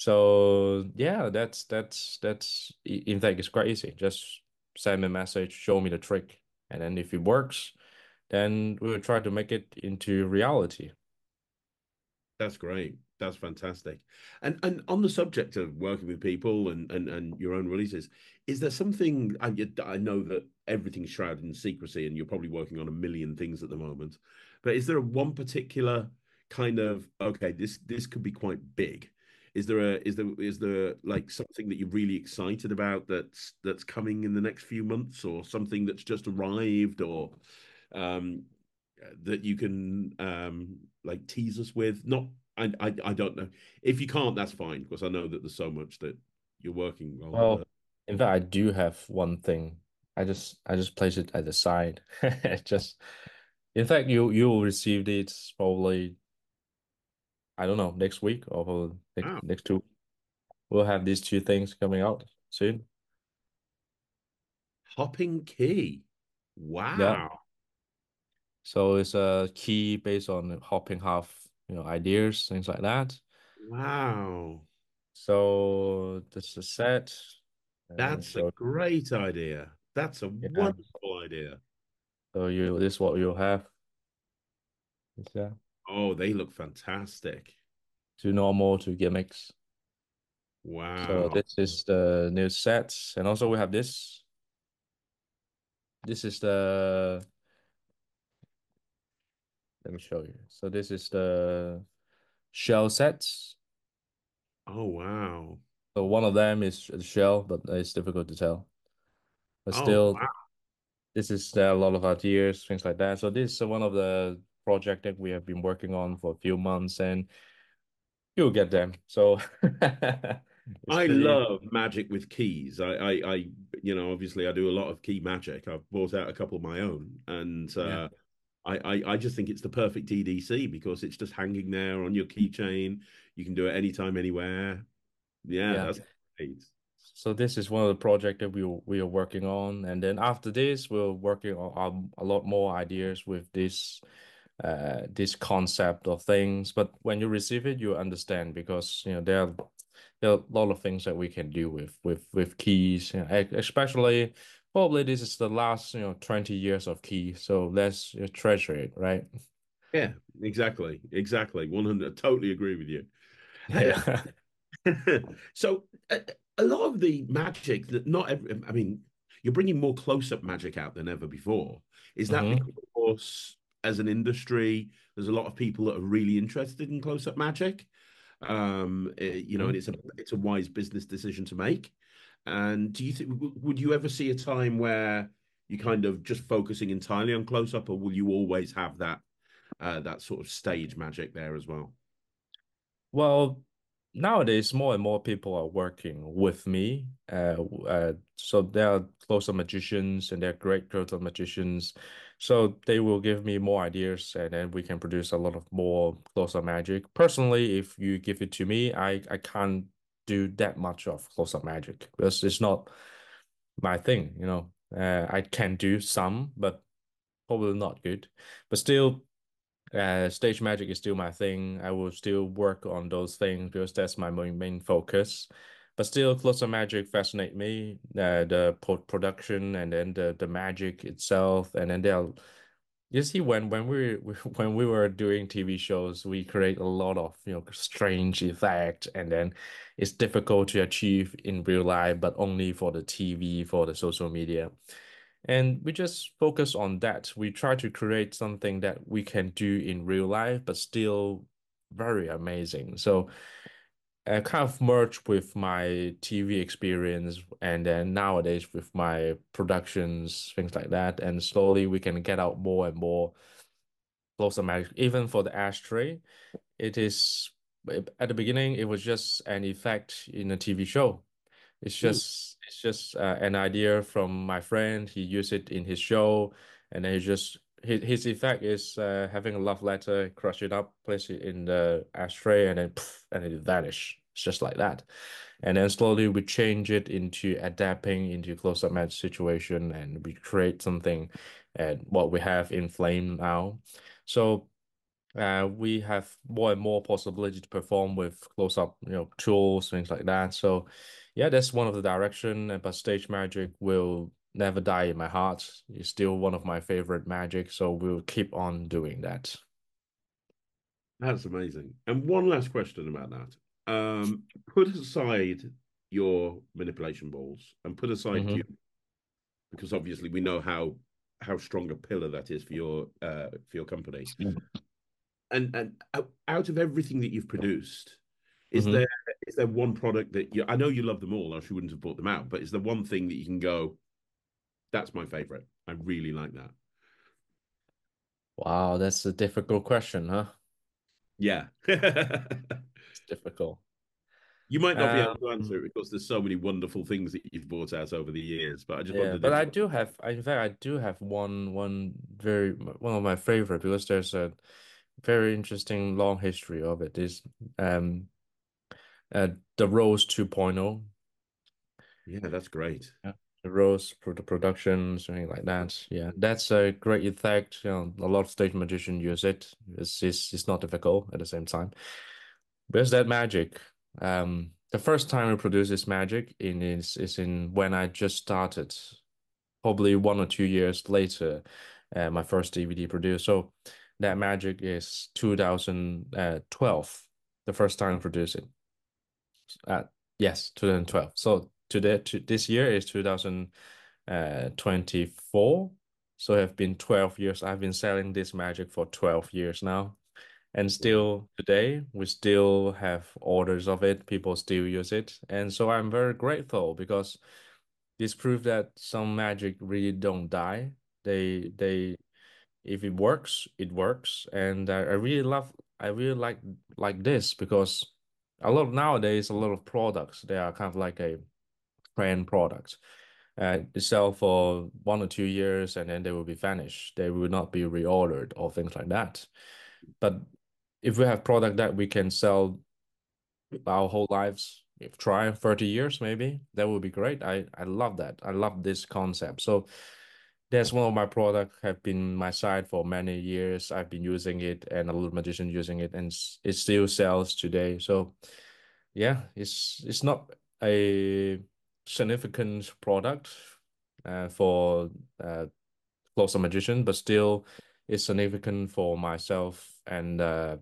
So yeah, that's that's that's in fact it's quite easy. Just send me a message, show me the trick, And then if it works, then we'll try to make it into reality. That's great. That's fantastic. And and on the subject of working with people and and and your own releases, is there something I I know that everything's shrouded in secrecy and you're probably working on a million things at the moment, but is there a one particular kind of okay, this this could be quite big? Is there a is there is there like something that you're really excited about that's that's coming in the next few months or something that's just arrived or um that you can um like tease us with? Not I I, I don't know. If you can't, that's fine because I know that there's so much that you're working on. But Well, in fact, I do have one thing. I just I just place it at the side. Just in fact, you you will receive it probably, I don't know, next week or next wow, next two. We'll have these two things coming out soon. hopping key. Yeah. Wow. So it's a key based on hopping half, you know, ideas, things like that. Wow. So this is a set. And let me That's a show. great idea. That's a Yeah. wonderful idea. So you this is what you'll have. Yeah. Oh, they look fantastic. To normal to gimmicks. So Wow. this is the new sets, and also we have this. This is the. Let me show you. So this is the shell sets. Oh, wow. So one of them is a shell, but it's difficult to tell. But Oh, still, wow. this is there are a lot of ideas, things like that. So this is one of the project that we have been working on for a few months, and you'll get them. So it's I pretty. love magic with keys. I, I, I, you know, obviously I do a lot of key magic. I've brought out a couple of my own, and Yeah. uh, I, I, I just think it's the perfect E D C because it's just hanging there on your keychain. You can do it anytime, anywhere. Yeah, Yeah. that's great. So this is one of the project that we we are working on, and then after this, we're working on um, a lot more ideas with this uh this concept of things. But when you receive it, you understand because you know there are there are a lot of things that we can do with with with keys, you know, e- especially probably this is the last you know twenty years of keys, so let's uh, treasure it, right? Yeah, exactly, exactly. one hundred. Totally agree with you. Yeah. So a, a lot of the magic that not every, I mean, you're bringing more close-up magic out than ever before. Is that hmm because, as an industry, there's a lot of people that are really interested in close-up magic? Um, eh, you know, and it's a it's a wise business decision to make. And do you think would you ever see a time where you kind of just focusing entirely on close-up, or will you always have that uh, that sort of stage magic there as well? Well, nowadays more and more people are working with me. Uh, uh, so there are closer magicians and they're great closer magicians. So they will give me more ideas and then we can produce a lot of more closer magic. Personally, if you give it to me, I, I can't do that much of close-up magic because it's not my thing, you know. Uh, I can do some, but probably not good. But still, uh, stage magic is still my thing. I will still work on those things because that's my main, main focus. But still, closer magic fascinate me. Uh, the po production and then the the magic itself, and then they'll. You see, when when we when we were doing T V shows, we create a lot of you know strange effect, and then it's difficult to achieve in real life, but only for the T V, for the social media. And we just focus on that. We try to create something that we can do in real life, but still very amazing. So I kind of merged with my T V experience and then nowadays with my productions, things like that. And slowly we can get out more and more closer magic. Even for the ashtray, it is at the beginning, it was just an effect in a T V show. It's Hmm. just it's just uh, an idea from my friend. He used it in his show, and then he just his his effect is uh, having a love letter, crush it up, place it in the ashtray, and then poof, and it vanish. It's just like that. And then slowly we change it into adapting into close-up match situation, and we create something, and what we have in Flame now. So uh, we have more and more possibility to perform with close-up, you know, tools, things like that. So, yeah, that's one of the direction. uh, But stage magic will never die in my heart. It's still one of my favorite magic, so we'll keep on doing that. That's amazing. And one last question about that. Um, put aside your manipulation balls and put aside Mm-hmm. Cube, because obviously we know how how strong a pillar that is for your uh for your company. And and out of everything that you've produced, is Mm-hmm. there is there one product that you, I know you love them all, else you wouldn't have brought them out, but is there one thing that you can go, that's my favorite. I really like that. Wow, that's a difficult question, huh? Yeah. It's difficult. You might not be able to Um, answer it because there's so many wonderful things that you've brought out over the years, but I just yeah, wondered but if I do have, in fact, I do have one, one very, one of my favorite because there's a very interesting long history of it. Is um, uh, the Rose 2.0. yeah, that's great. Yeah. The Rose pro the production, something like that. Yeah, that's a great effect. You know, a lot of stage magicians use it. It's, it's it's not difficult at the same time. Where's that magic? Um, the first time we produced this magic in is is in when I just started, probably one or two years later, uh, my first D V D produced. So that magic is two thousand twelve, the first time I produced it. Uh, yes, twenty twelve. So today, to this year is two thousand twenty-four. So it have been twelve years. I've been selling this magic for twelve years now. And Wow. still today, we still have orders of it. People still use it. And so I'm very grateful because this proves that some magic really don't die. They they if it works, it works. And I, I really love I really like like this because a lot nowadays a lot of products they are kind of like a trend product. Uh, they sell for one or two years and then they will be vanished. They will not be reordered or things like that. But if we have product that we can sell our whole lives, if try thirty years maybe, that would be great. I I love that. I love this concept. So that's one of my products have been my side for many years. I've been using it and a little magician using it and it still sells today. So yeah, it's it's not a significant product uh, for uh, closer magician, but still it's significant for myself and uh,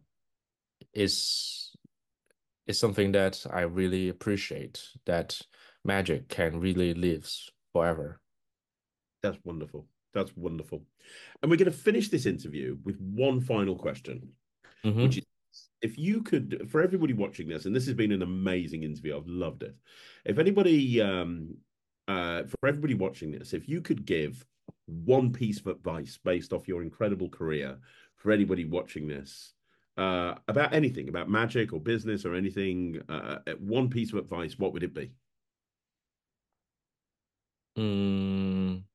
is is something that I really appreciate that magic can really live forever. That's wonderful. That's wonderful. And we're going to finish this interview with one final question, which Mm-hmm. is if you could, for everybody watching this, and this has been an amazing interview, I've loved it. If anybody, um, uh, for everybody watching this, if you could give one piece of advice based off your incredible career for anybody watching this, uh, about anything, about magic or business or anything, uh, one piece of advice, what would it be? Mm,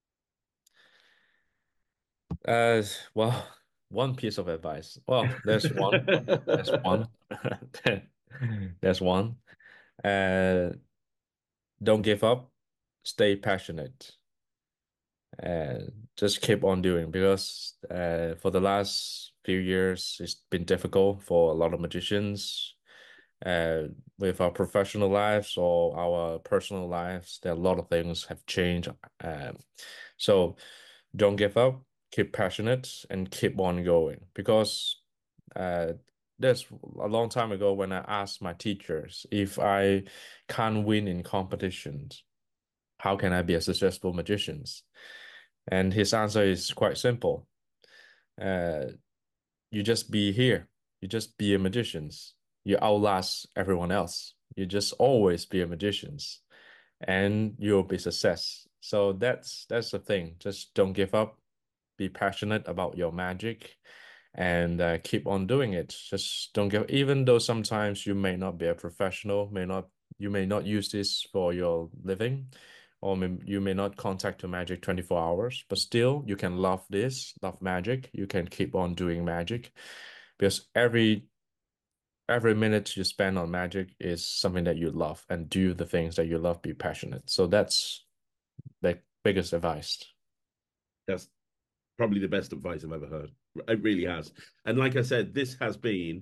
uh, well, one piece of advice. Well, there's one. There's one. There's one. Uh, don't give up. Stay passionate. And just keep on doing because uh, for the last few years, it's been difficult for a lot of magicians. Uh, with our professional lives or our personal lives, there are a lot of things have changed. Um, so don't give up, keep passionate, and keep on going. Because uh, there's a long time ago when I asked my teachers if I can't win in competitions, how can I be a successful magician? And his answer is quite simple. Uh, you just be here. You just be a magician. You outlast everyone else. You just always be a magician, and you'll be success. So that's that's the thing. Just don't give up. Be passionate about your magic, and uh, keep on doing it. Just don't give. Even though sometimes you may not be a professional, may not you may not use this for your living, or may, you may not contact your magic twenty-four hours, but still you can love this, love magic. You can keep on doing magic because every every minute you spend on magic is something that you love and do the things that you love, be passionate. So that's the biggest advice. That's probably the best advice I've ever heard. It really has. And like I said, this has been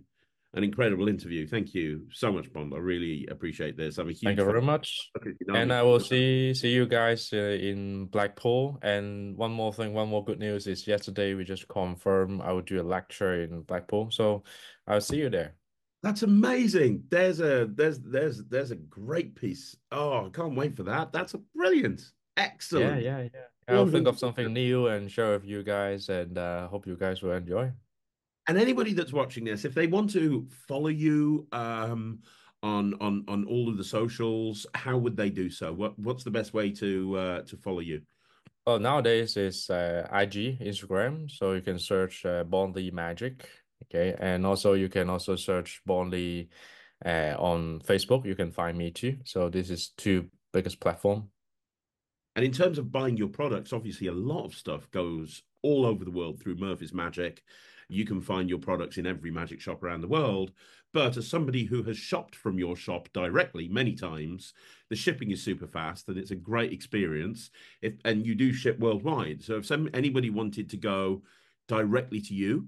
an incredible interview. Thank you so much, Bond. I really appreciate this. I'm a Thank huge you fan. very much. Okay, you know And me. I will see see you guys uh, in Blackpool. And one more thing, one more good news is yesterday we just confirmed I will do a lecture in Blackpool. So I'll see you there. That's amazing. There's a there's there's there's a great piece. Oh, I can't wait for that. That's a brilliant, Yeah, excellent. yeah, yeah. I'll think of one hundred something percent. new and share with you guys, and uh, hope you guys will enjoy. And anybody that's watching this, if they want to follow you um, on on on all of the socials, how would they do so? What what's the best way to uh, to follow you? Oh, nowadays it's uh, I G, Instagram, so you can search uh, Bondly Magic, okay, and also you can also search Bondly uh, on Facebook. You can find me too. So this is two biggest platform. And in terms of buying your products, obviously a lot of stuff goes all over the world through Murphy's Magic. You can find your products in every magic shop around the world. But as somebody who has shopped from your shop directly many times, the shipping is super fast and it's a great experience. If and you do ship worldwide. So if some anybody wanted to go directly to you,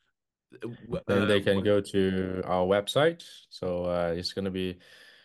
Then uh, they can go to our website. So uh, it's gonna be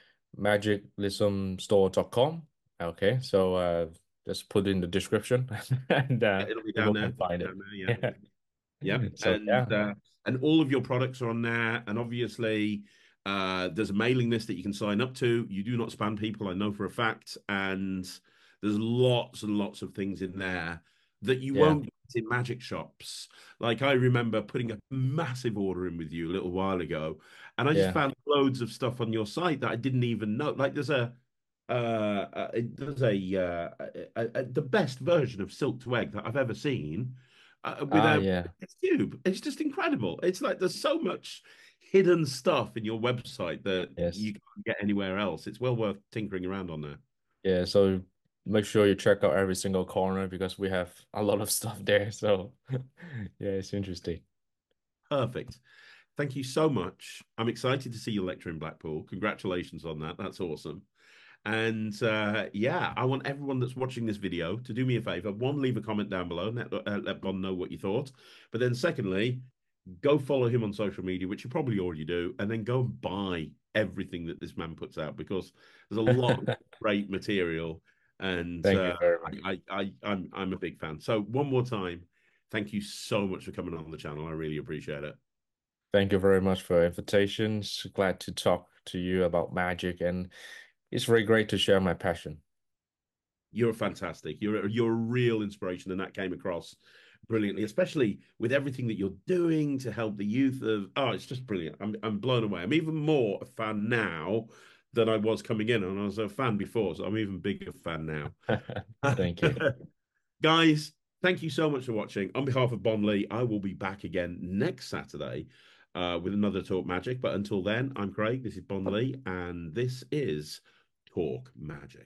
magiclism store dot com. Okay, so uh, just put in the description and uh, it'll be down people there. can It'll be find it. down there, yeah. Yep. So And yeah, uh, and all of your products are on there. And obviously, uh, there's a mailing list that you can sign up to. You do not spam people, I know for a fact. And there's lots and lots of things in there that you yeah, won't get in magic shops. Like I remember putting a massive order in with you a little while ago, and I just yeah. found loads of stuff on your site that I didn't even know. Like there's a uh, uh there's a, uh, a, a, a the best version of Silk to Egg that I've ever seen uh, Ah, without yeah. it's Cube. It's just incredible. It's like there's so much hidden stuff in your website that Yes. you can't get anywhere else. It's well worth tinkering around on there. Yeah, so make sure you check out every single corner because we have a lot of stuff there. So yeah, it's interesting. Perfect. Thank you so much. I'm excited to see your lecture in Blackpool. Congratulations on that. That's awesome. And uh, yeah, I want everyone that's watching this video to do me a favor. One, leave a comment down below, let, uh, let Bond know what you thought. But then secondly, go follow him on social media, which you probably already do, and then go and buy everything that this man puts out because there's a lot of great material. And Thank you uh, very much. I, I, I, I'm, I'm a big fan. So one more time, thank you so much for coming on the channel. I really appreciate it. Thank you very much for invitations. Glad to talk to you about magic, and it's very great to share my passion. You're fantastic. You're a, you're a real inspiration, and that came across brilliantly, especially with everything that you're doing to help the youth. Of oh, it's just brilliant. I'm I'm blown away. I'm even more a fan now than I was coming in, and I was a fan before, so I'm even bigger fan now. Thank you. Guys, thank you so much for watching. On behalf of Bon Lee, I will be back again next Saturday uh, with another Talk Magic. But until then, I'm Craig. This is Bon Lee, and this is Talk Magic.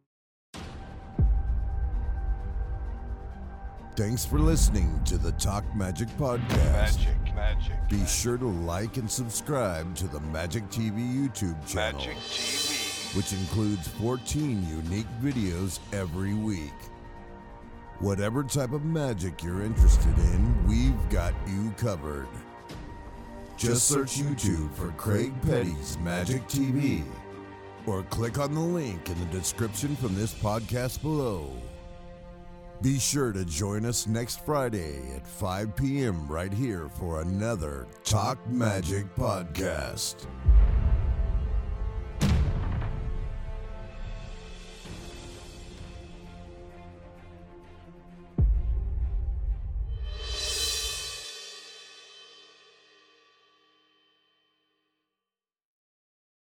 Thanks for listening to the Talk Magic podcast. Magic, magic. Be magic. sure to like and subscribe to the Magic T V YouTube channel, Magic T V. which includes fourteen unique videos every week. Whatever type of magic you're interested in, we've got you covered. Just search YouTube for Craig Petty's Magic T V, or click on the link in the description from this podcast below. Be sure to join us next Friday at five p m right here for another Talk Magic podcast.